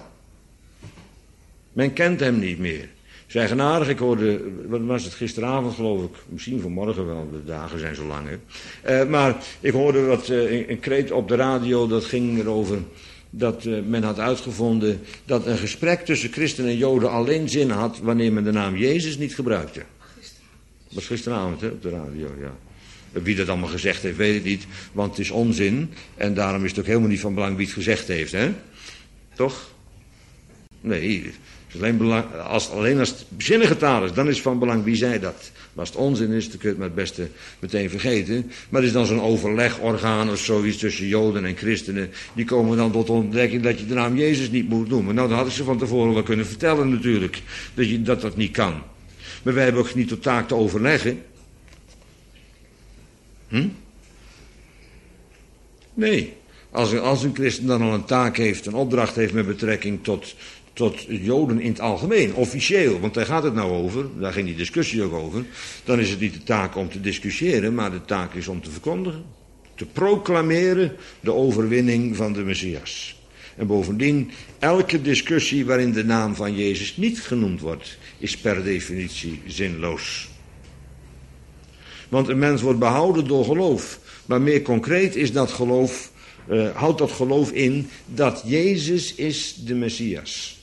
Men kent hem niet meer. Zij eigenaardig, ik hoorde, wat was het gisteravond geloof ik, misschien vanmorgen wel, de dagen zijn zo lang. Hè? Uh, maar ik hoorde wat, uh, een, een kreet op de radio, dat ging erover dat uh, men had uitgevonden dat een gesprek tussen christenen en joden alleen zin had wanneer men de naam Jezus niet gebruikte. Dat was gisteravond hè, op de radio, ja. Wie dat allemaal gezegd heeft, weet ik niet, want het is onzin en daarom is het ook helemaal niet van belang wie het gezegd heeft, hè? Toch? Nee, het is alleen, belang, als, alleen als het zinnige taal is, dan is het van belang wie zei dat. Maar als het onzin is, dan kun je het maar het beste meteen vergeten. Maar het is dan zo'n overlegorgaan of zoiets tussen Joden en christenen. Die komen dan tot de ontdekking dat je de naam Jezus niet moet noemen. Nou, dan hadden ze van tevoren wel kunnen vertellen natuurlijk, dat je, dat, dat niet kan. Maar wij hebben ook niet tot taak te overleggen. Hm? Nee. Als een, als een christen dan al een taak heeft, een opdracht heeft met betrekking tot, tot Joden in het algemeen, officieel, want daar gaat het nou over, daar ging die discussie ook over, dan is het niet de taak om te discussiëren, maar de taak is om te verkondigen, te proclameren de overwinning van de Messias. En bovendien, elke discussie waarin de naam van Jezus niet genoemd wordt, is per definitie zinloos. Want een mens wordt behouden door geloof. Maar meer concreet is dat geloof, uh, houdt dat geloof in dat Jezus is de Messias.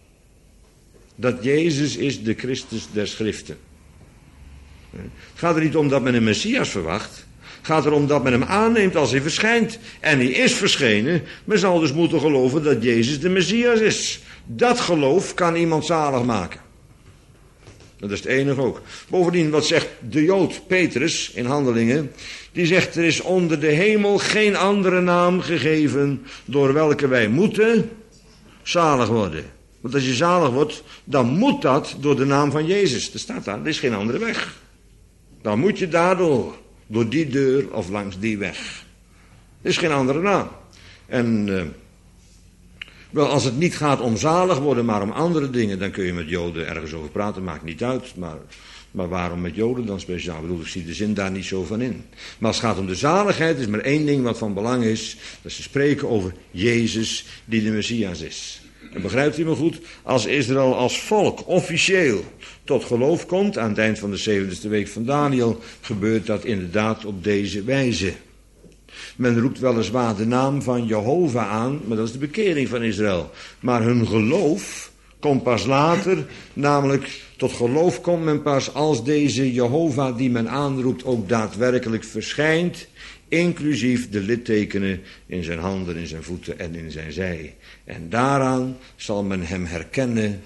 Dat Jezus is de Christus der Schriften. Het gaat er niet om dat men een Messias verwacht. Het gaat erom dat men hem aanneemt als hij verschijnt. En hij is verschenen. Men zal dus moeten geloven dat Jezus de Messias is. Dat geloof kan iemand zalig maken. Dat is het enige ook. Bovendien, wat zegt de Jood Petrus in Handelingen? Die zegt, er is onder de hemel geen andere naam gegeven door welke wij moeten zalig worden. Want als je zalig wordt, dan moet dat door de naam van Jezus. Er staat daar, er is geen andere weg. Dan moet je daardoor, door die deur of langs die weg. Er is geen andere naam. En uh, wel, als het niet gaat om zalig worden, maar om andere dingen, dan kun je met Joden ergens over praten, maakt niet uit. Maar, maar waarom met Joden dan speciaal? Ik bedoel, ik zie de zin daar niet zo van in. Maar als het gaat om de zaligheid, is maar één ding wat van belang is. Dat ze spreken over Jezus, die de Messias is. En begrijpt u me goed? Als Israël als volk officieel tot geloof komt, aan het eind van de zeventigste week van Daniel, gebeurt dat inderdaad op deze wijze. Men roept weliswaar de naam van Jehovah aan, maar dat is de bekering van Israël. Maar hun geloof komt pas later, namelijk tot geloof komt men pas als deze Jehovah die men aanroept ook daadwerkelijk verschijnt, inclusief de littekenen in zijn handen, in zijn voeten en in zijn zij. En daaraan zal men hem herkennen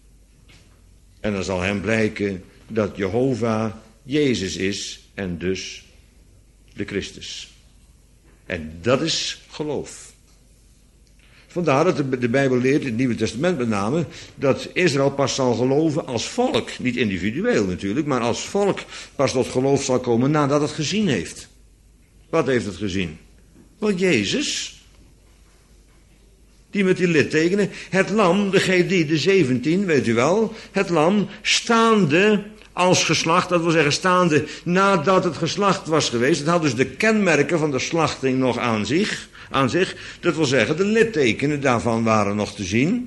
en dan zal hem blijken dat Jehovah Jezus is en dus de Christus. En dat is geloof. Vandaar dat de, de Bijbel leert, in het Nieuwe Testament met name, dat Israël pas zal geloven als volk. Niet individueel natuurlijk, maar als volk pas tot geloof zal komen nadat het gezien heeft. Wat heeft het gezien? Wel, Jezus. Die met die littekenen. Het lam, de G D, de zeventien, weet u wel. Het lam staande als geslacht, dat wil zeggen staande nadat het geslacht was geweest. Het had dus de kenmerken van de slachting nog aan zich. Aan zich. Dat wil zeggen, de littekenen daarvan waren nog te zien.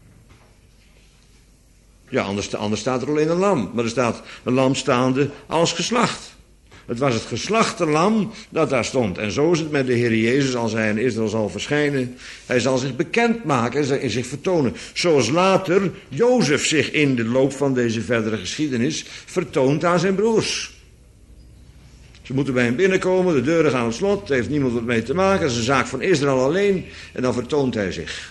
Ja, anders, anders staat er alleen een lam. Maar er staat een lam staande als geslacht. Het was het geslachte lam dat daar stond. En zo is het met de Heer Jezus als hij in Israël zal verschijnen. Hij zal zich bekendmaken en zich vertonen. Zoals later Jozef zich in de loop van deze verdere geschiedenis vertoont aan zijn broers. Ze moeten bij hem binnenkomen, de deuren gaan op slot, er heeft niemand wat mee te maken. Het is een zaak van Israël alleen en dan vertoont hij zich.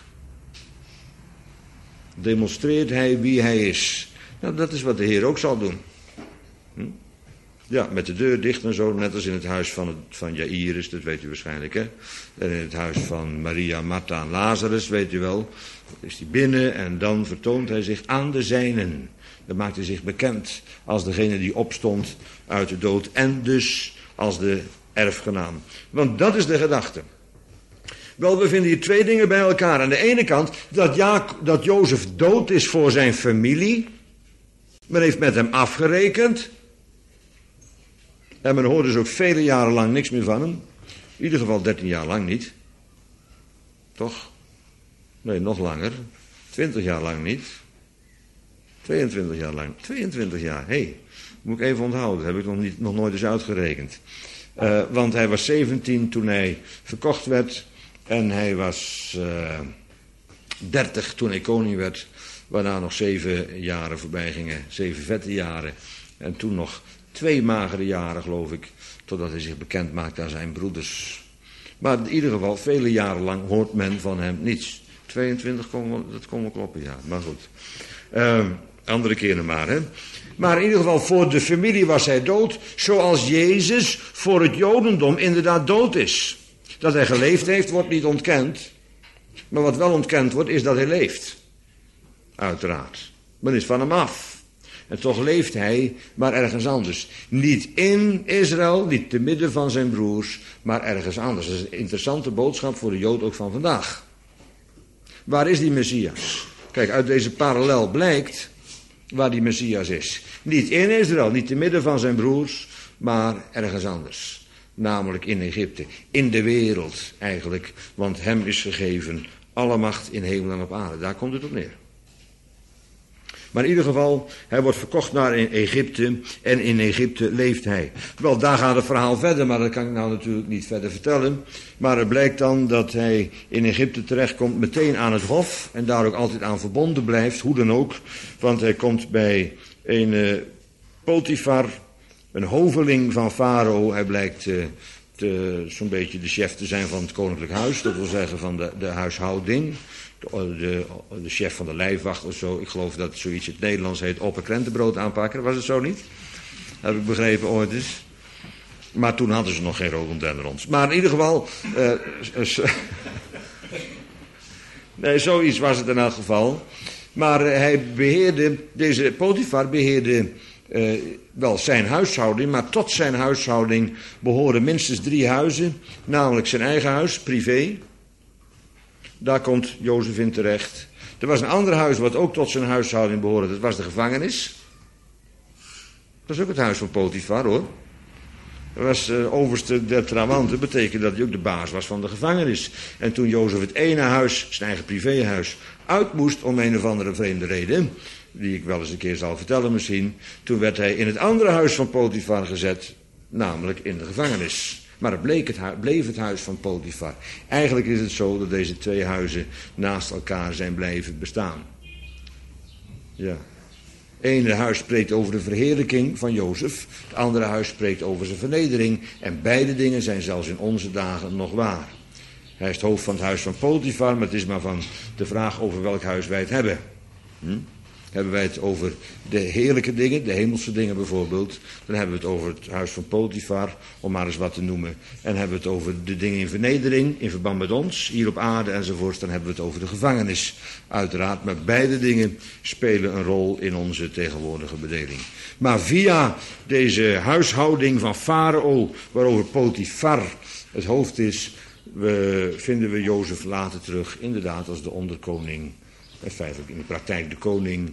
Demonstreert hij wie hij is. Nou, dat is wat de Heer ook zal doen. Hm? Ja, met de deur dicht en zo, net als in het huis van, het, van Jairus, dat weet u waarschijnlijk, hè. En in het huis van Maria, Martha en Lazarus, weet u wel. Is hij binnen en dan vertoont hij zich aan de zijnen. Dan maakt hij zich bekend als degene die opstond uit de dood en dus als de erfgenaam. Want dat is de gedachte. Wel, we vinden hier twee dingen bij elkaar. Aan de ene kant dat, ja, dat Jozef dood is voor zijn familie. Men heeft met hem afgerekend. En men hoort dus ook vele jaren lang niks meer van hem. In ieder geval dertien jaar lang niet. Toch? Nee, nog langer. twintig jaar lang niet. tweeëntwintig jaar lang. tweeëntwintig jaar, hé. Hey, moet ik even onthouden. Dat heb ik nog, niet, nog nooit eens uitgerekend. Uh, want hij was zeventien toen hij verkocht werd. En hij was uh, dertig toen hij koning werd. Waarna nog zeven jaren voorbij gingen. Zeven vette jaren. En toen nog twee magere jaren, geloof ik. Totdat hij zich bekend maakte aan zijn broeders. Maar in ieder geval, vele jaren lang hoort men van hem niets. tweeëntwintig, kon, dat kon wel kloppen, ja. Maar goed. Uh, andere keren maar, hè. Maar in ieder geval, voor de familie was hij dood. Zoals Jezus voor het Jodendom inderdaad dood is. Dat hij geleefd heeft, wordt niet ontkend. Maar wat wel ontkend wordt, is dat hij leeft. Uiteraard. Men is van hem af. En toch leeft hij, maar ergens anders. Niet in Israël, niet te midden van zijn broers, maar ergens anders. Dat is een interessante boodschap voor de Jood ook van vandaag. Waar is die Messias? Kijk, uit deze parallel blijkt waar die Messias is. Niet in Israël, niet te midden van zijn broers, maar ergens anders. Namelijk in Egypte, in de wereld eigenlijk. Want hem is gegeven alle macht in hemel en op aarde. Daar komt het op neer. Maar in ieder geval, hij wordt verkocht naar Egypte en in Egypte leeft hij. Wel, daar gaat het verhaal verder, maar dat kan ik nou natuurlijk niet verder vertellen. Maar het blijkt dan dat hij in Egypte terechtkomt meteen aan het hof en daar ook altijd aan verbonden blijft, hoe dan ook. Want hij komt bij een uh, Potifar, een hoveling van Farao. Hij blijkt uh, zo'n beetje de chef te zijn van het koninklijk huis, dat wil zeggen van de, de huishouding. De, de, de chef van de lijfwacht of zo. Ik geloof dat zoiets in het Nederlands heet op een krentenbrood aanpakken. Was het zo niet? Dat heb ik begrepen ooit eens. Maar toen hadden ze nog geen rhododendrons. Maar in ieder geval... Uh, uh, nee, zoiets was het in elk geval. Maar uh, hij beheerde... Deze Potifar beheerde... Uh, wel zijn huishouding, maar tot zijn huishouding behoren minstens drie huizen. Namelijk zijn eigen huis, privé... Daar komt Jozef in terecht. Er was een ander huis wat ook tot zijn huishouding behoorde. Dat was de gevangenis. Dat is ook het huis van Potifar, hoor. Dat was uh, overste der trawanten. Dat betekent dat hij ook de baas was van de gevangenis. En toen Jozef het ene huis, zijn eigen privéhuis, uit moest om een of andere vreemde reden, die ik wel eens een keer zal vertellen misschien, toen werd hij in het andere huis van Potifar gezet, namelijk in de gevangenis. Maar het, bleek het hu- bleef het huis van Potifar. Eigenlijk is het zo dat deze twee huizen naast elkaar zijn blijven bestaan. Ja. Het ene huis spreekt over de verheerlijking van Jozef. Het andere huis spreekt over zijn vernedering. En beide dingen zijn zelfs in onze dagen nog waar. Hij is het hoofd van het huis van Potifar, maar het is maar van de vraag over welk huis wij het hebben. Hm? Hebben wij het over de heerlijke dingen, de hemelse dingen bijvoorbeeld, dan hebben we het over het huis van Potifar, om maar eens wat te noemen. En hebben we het over de dingen in vernedering, in verband met ons, hier op aarde enzovoort, dan hebben we het over de gevangenis. Uiteraard, maar beide dingen spelen een rol in onze tegenwoordige bedeling. Maar via deze huishouding van Farao, waarover Potifar het hoofd is, we, vinden we Jozef later terug, inderdaad als de onderkoning, en feitelijk in de praktijk de koning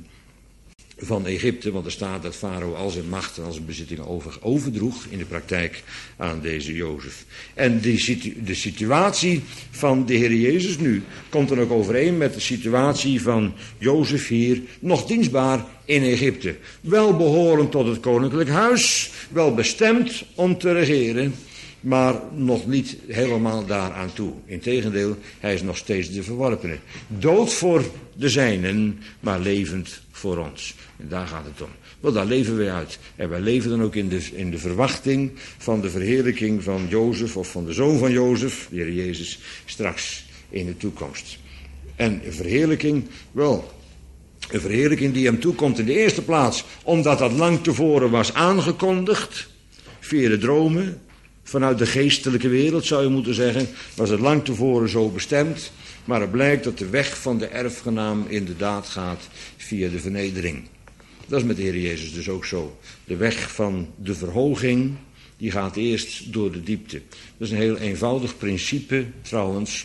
van Egypte, want er staat dat Farao al zijn macht en al zijn bezittingen over, overdroeg in de praktijk aan deze Jozef. En die situ, de situatie van de Heer Jezus nu komt dan ook overeen met de situatie van Jozef hier, nog dienstbaar in Egypte. Wel behorend tot het koninklijk huis, wel bestemd om te regeren, maar nog niet helemaal daaraan toe. Integendeel, hij is nog steeds de verworpene. Dood voor de zijnen, maar levend voor ons. En daar gaat het om. Wel, daar leven wij uit. En wij leven dan ook in de, in de verwachting van de verheerlijking van Jozef, of van de zoon van Jozef, de Heer Jezus, straks in de toekomst. En een verheerlijking, wel, een verheerlijking die hem toekomt in de eerste plaats, omdat dat lang tevoren was aangekondigd, via de dromen, vanuit de geestelijke wereld zou je moeten zeggen, was het lang tevoren zo bestemd, maar het blijkt dat de weg van de erfgenaam inderdaad gaat via de vernedering. Dat is met de Heer Jezus dus ook zo. De weg van de verhoging, die gaat eerst door de diepte. Dat is een heel eenvoudig principe trouwens.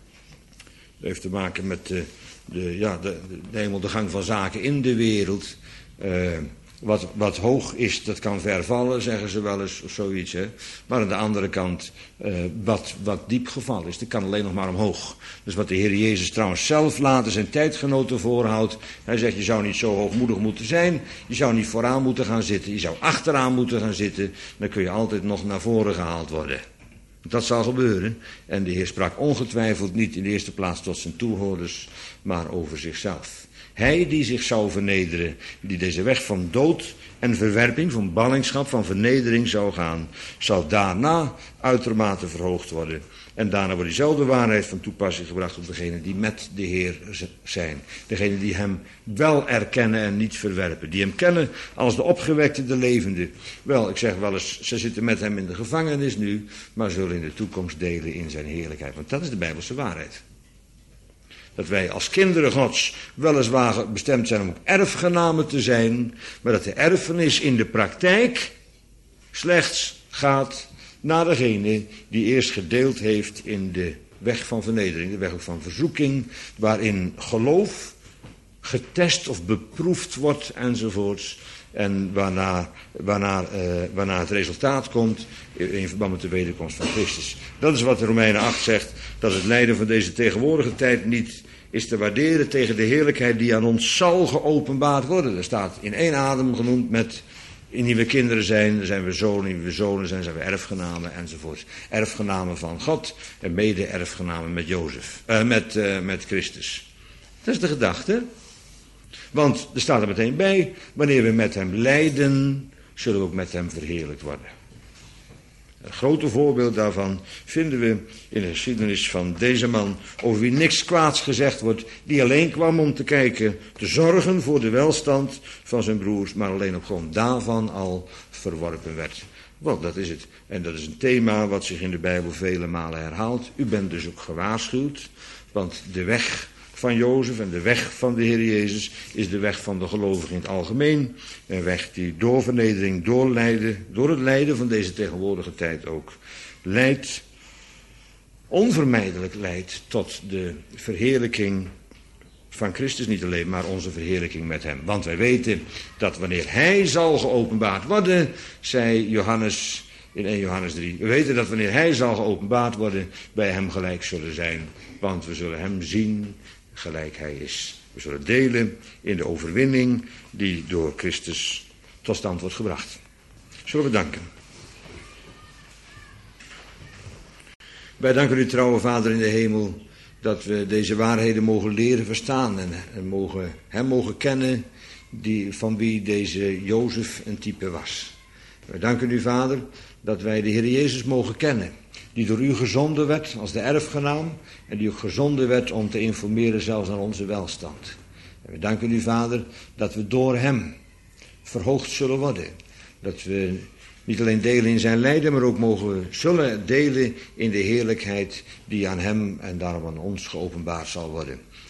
Dat heeft te maken met de, de, ja, de, de hemel, de gang van zaken in de wereld. Uh, Wat, wat hoog is, dat kan vervallen, zeggen ze wel eens, of zoiets. Hè? Maar aan de andere kant, uh, wat, wat diep gevallen is, dat kan alleen nog maar omhoog. Dus wat de Heer Jezus trouwens zelf later zijn tijdgenoten voorhoudt. Hij zegt, je zou niet zo hoogmoedig moeten zijn. Je zou niet vooraan moeten gaan zitten. Je zou achteraan moeten gaan zitten. Dan kun je altijd nog naar voren gehaald worden. Dat zal gebeuren. En de Heer sprak ongetwijfeld niet in de eerste plaats tot zijn toehoorders, maar over zichzelf. Hij die zich zou vernederen, die deze weg van dood en verwerping, van ballingschap, van vernedering zou gaan, zal daarna uitermate verhoogd worden. En daarna wordt diezelfde waarheid van toepassing gebracht op degenen die met de Heer zijn. Degenen die hem wel erkennen en niet verwerpen. Die hem kennen als de opgewekte, de levende. Wel, ik zeg wel eens, ze zitten met hem in de gevangenis nu, maar zullen in de toekomst delen in zijn heerlijkheid. Want dat is de Bijbelse waarheid. Dat wij als kinderen Gods weliswaar bestemd zijn om ook erfgenamen te zijn, maar dat de erfenis in de praktijk slechts gaat naar degene die eerst gedeeld heeft in de weg van vernedering, de weg van verzoeking, waarin geloof getest of beproefd wordt enzovoorts. En waarna, waarna, uh, waarna het resultaat komt in verband met de wederkomst van Christus. Dat is wat de Romeinen acht zegt, dat het lijden van deze tegenwoordige tijd niet is te waarderen tegen de heerlijkheid die aan ons zal geopenbaard worden. Er staat in één adem genoemd met, indien we kinderen zijn, dan zijn we zonen, indien we zonen zijn, zijn we erfgenamen enzovoort. Erfgenamen van God en mede-erfgenamen met Jozef, uh, met, uh, met Christus. Dat is de gedachte. Want er staat er meteen bij, wanneer we met hem lijden, zullen we ook met hem verheerlijkt worden. Een grote voorbeeld daarvan vinden we in de geschiedenis van deze man, over wie niks kwaads gezegd wordt, die alleen kwam om te kijken, te zorgen voor de welstand van zijn broers, maar alleen op grond daarvan al verworpen werd. Wel, dat is het. En dat is een thema wat zich in de Bijbel vele malen herhaalt. U bent dus ook gewaarschuwd, want de weg van Jozef en de weg van de Heer Jezus is de weg van de gelovigen in het algemeen. Een weg die door vernedering, door lijden, door het lijden van deze tegenwoordige tijd ook leidt, onvermijdelijk leidt tot de verheerlijking van Christus niet alleen, maar onze verheerlijking met hem. Want wij weten dat wanneer hij zal geopenbaard worden, zei Johannes in eerste Johannes drie, we weten dat wanneer hij zal geopenbaard worden, wij hem gelijk zullen zijn. Want we zullen hem zien gelijk hij is. We zullen delen in de overwinning die door Christus tot stand wordt gebracht. Zullen we danken. Wij danken u, trouwe Vader in de hemel, dat we deze waarheden mogen leren verstaan en, en mogen, hem mogen kennen die, van wie deze Jozef een type was. Wij danken u, Vader, dat wij de Heer Jezus mogen kennen, die door u gezonden werd als de erfgenaam en die ook gezonden werd om te informeren zelfs naar onze welstand. En we danken u, Vader, dat we door hem verhoogd zullen worden. Dat we niet alleen delen in zijn lijden, maar ook mogen zullen delen in de heerlijkheid die aan hem en daarom aan ons geopenbaard zal worden.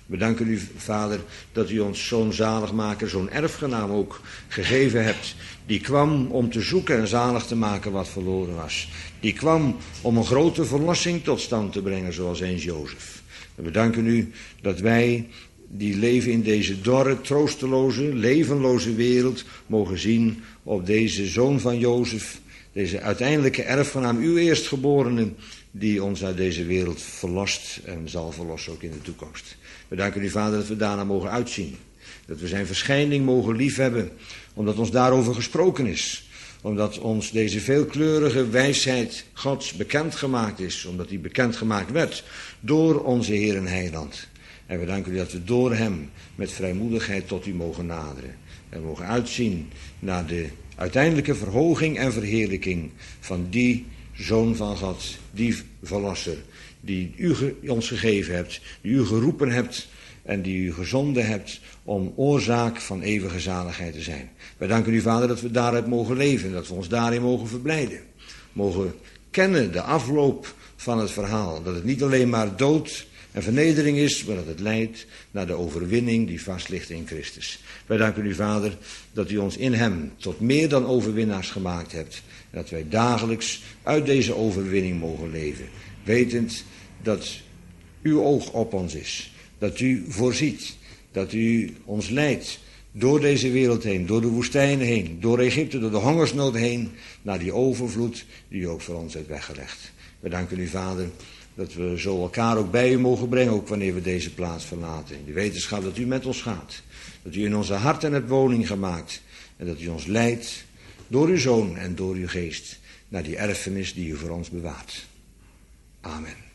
We danken u, Vader, dat u ons zo'n zaligmaker, zo'n erfgenaam ook gegeven hebt. Die kwam om te zoeken en zalig te maken wat verloren was. Die kwam om een grote verlossing tot stand te brengen, zoals eens Jozef. En we danken u dat wij die leven in deze dorre, troosteloze, levenloze wereld mogen zien op deze zoon van Jozef, deze uiteindelijke erfgenaam, uw eerstgeborene, die ons uit deze wereld verlost en zal verlossen ook in de toekomst. We danken u, Vader, dat we daarna mogen uitzien. Dat we zijn verschijning mogen liefhebben, omdat ons daarover gesproken is. Omdat ons deze veelkleurige wijsheid Gods bekendgemaakt is, omdat die bekendgemaakt werd door onze Heer en Heiland. En we danken u dat we door hem met vrijmoedigheid tot u mogen naderen. En mogen uitzien naar de uiteindelijke verhoging en verheerlijking van die Zoon van God, die Verlosser, die u ge- ons gegeven hebt, die u geroepen hebt en die u gezonden hebt om oorzaak van eeuwige zaligheid te zijn. Wij danken u, Vader, dat we daaruit mogen leven, dat we ons daarin mogen verblijden. Mogen kennen de afloop van het verhaal, dat het niet alleen maar dood en vernedering is, maar dat het leidt naar de overwinning die vast ligt in Christus. Wij danken u, Vader, dat u ons in hem tot meer dan overwinnaars gemaakt hebt. En dat wij dagelijks uit deze overwinning mogen leven. Wetend dat uw oog op ons is. Dat u voorziet. Dat u ons leidt door deze wereld heen, door de woestijnen heen, door Egypte, door de hongersnood heen, naar die overvloed die u ook voor ons hebt weggelegd. We danken u, Vader, dat we zo elkaar ook bij u mogen brengen, ook wanneer we deze plaats verlaten. In de wetenschap dat u met ons gaat. Dat u in onze harten hebt woning gemaakt. En dat u ons leidt door uw Zoon en door uw Geest naar die erfenis die u voor ons bewaart. Amen.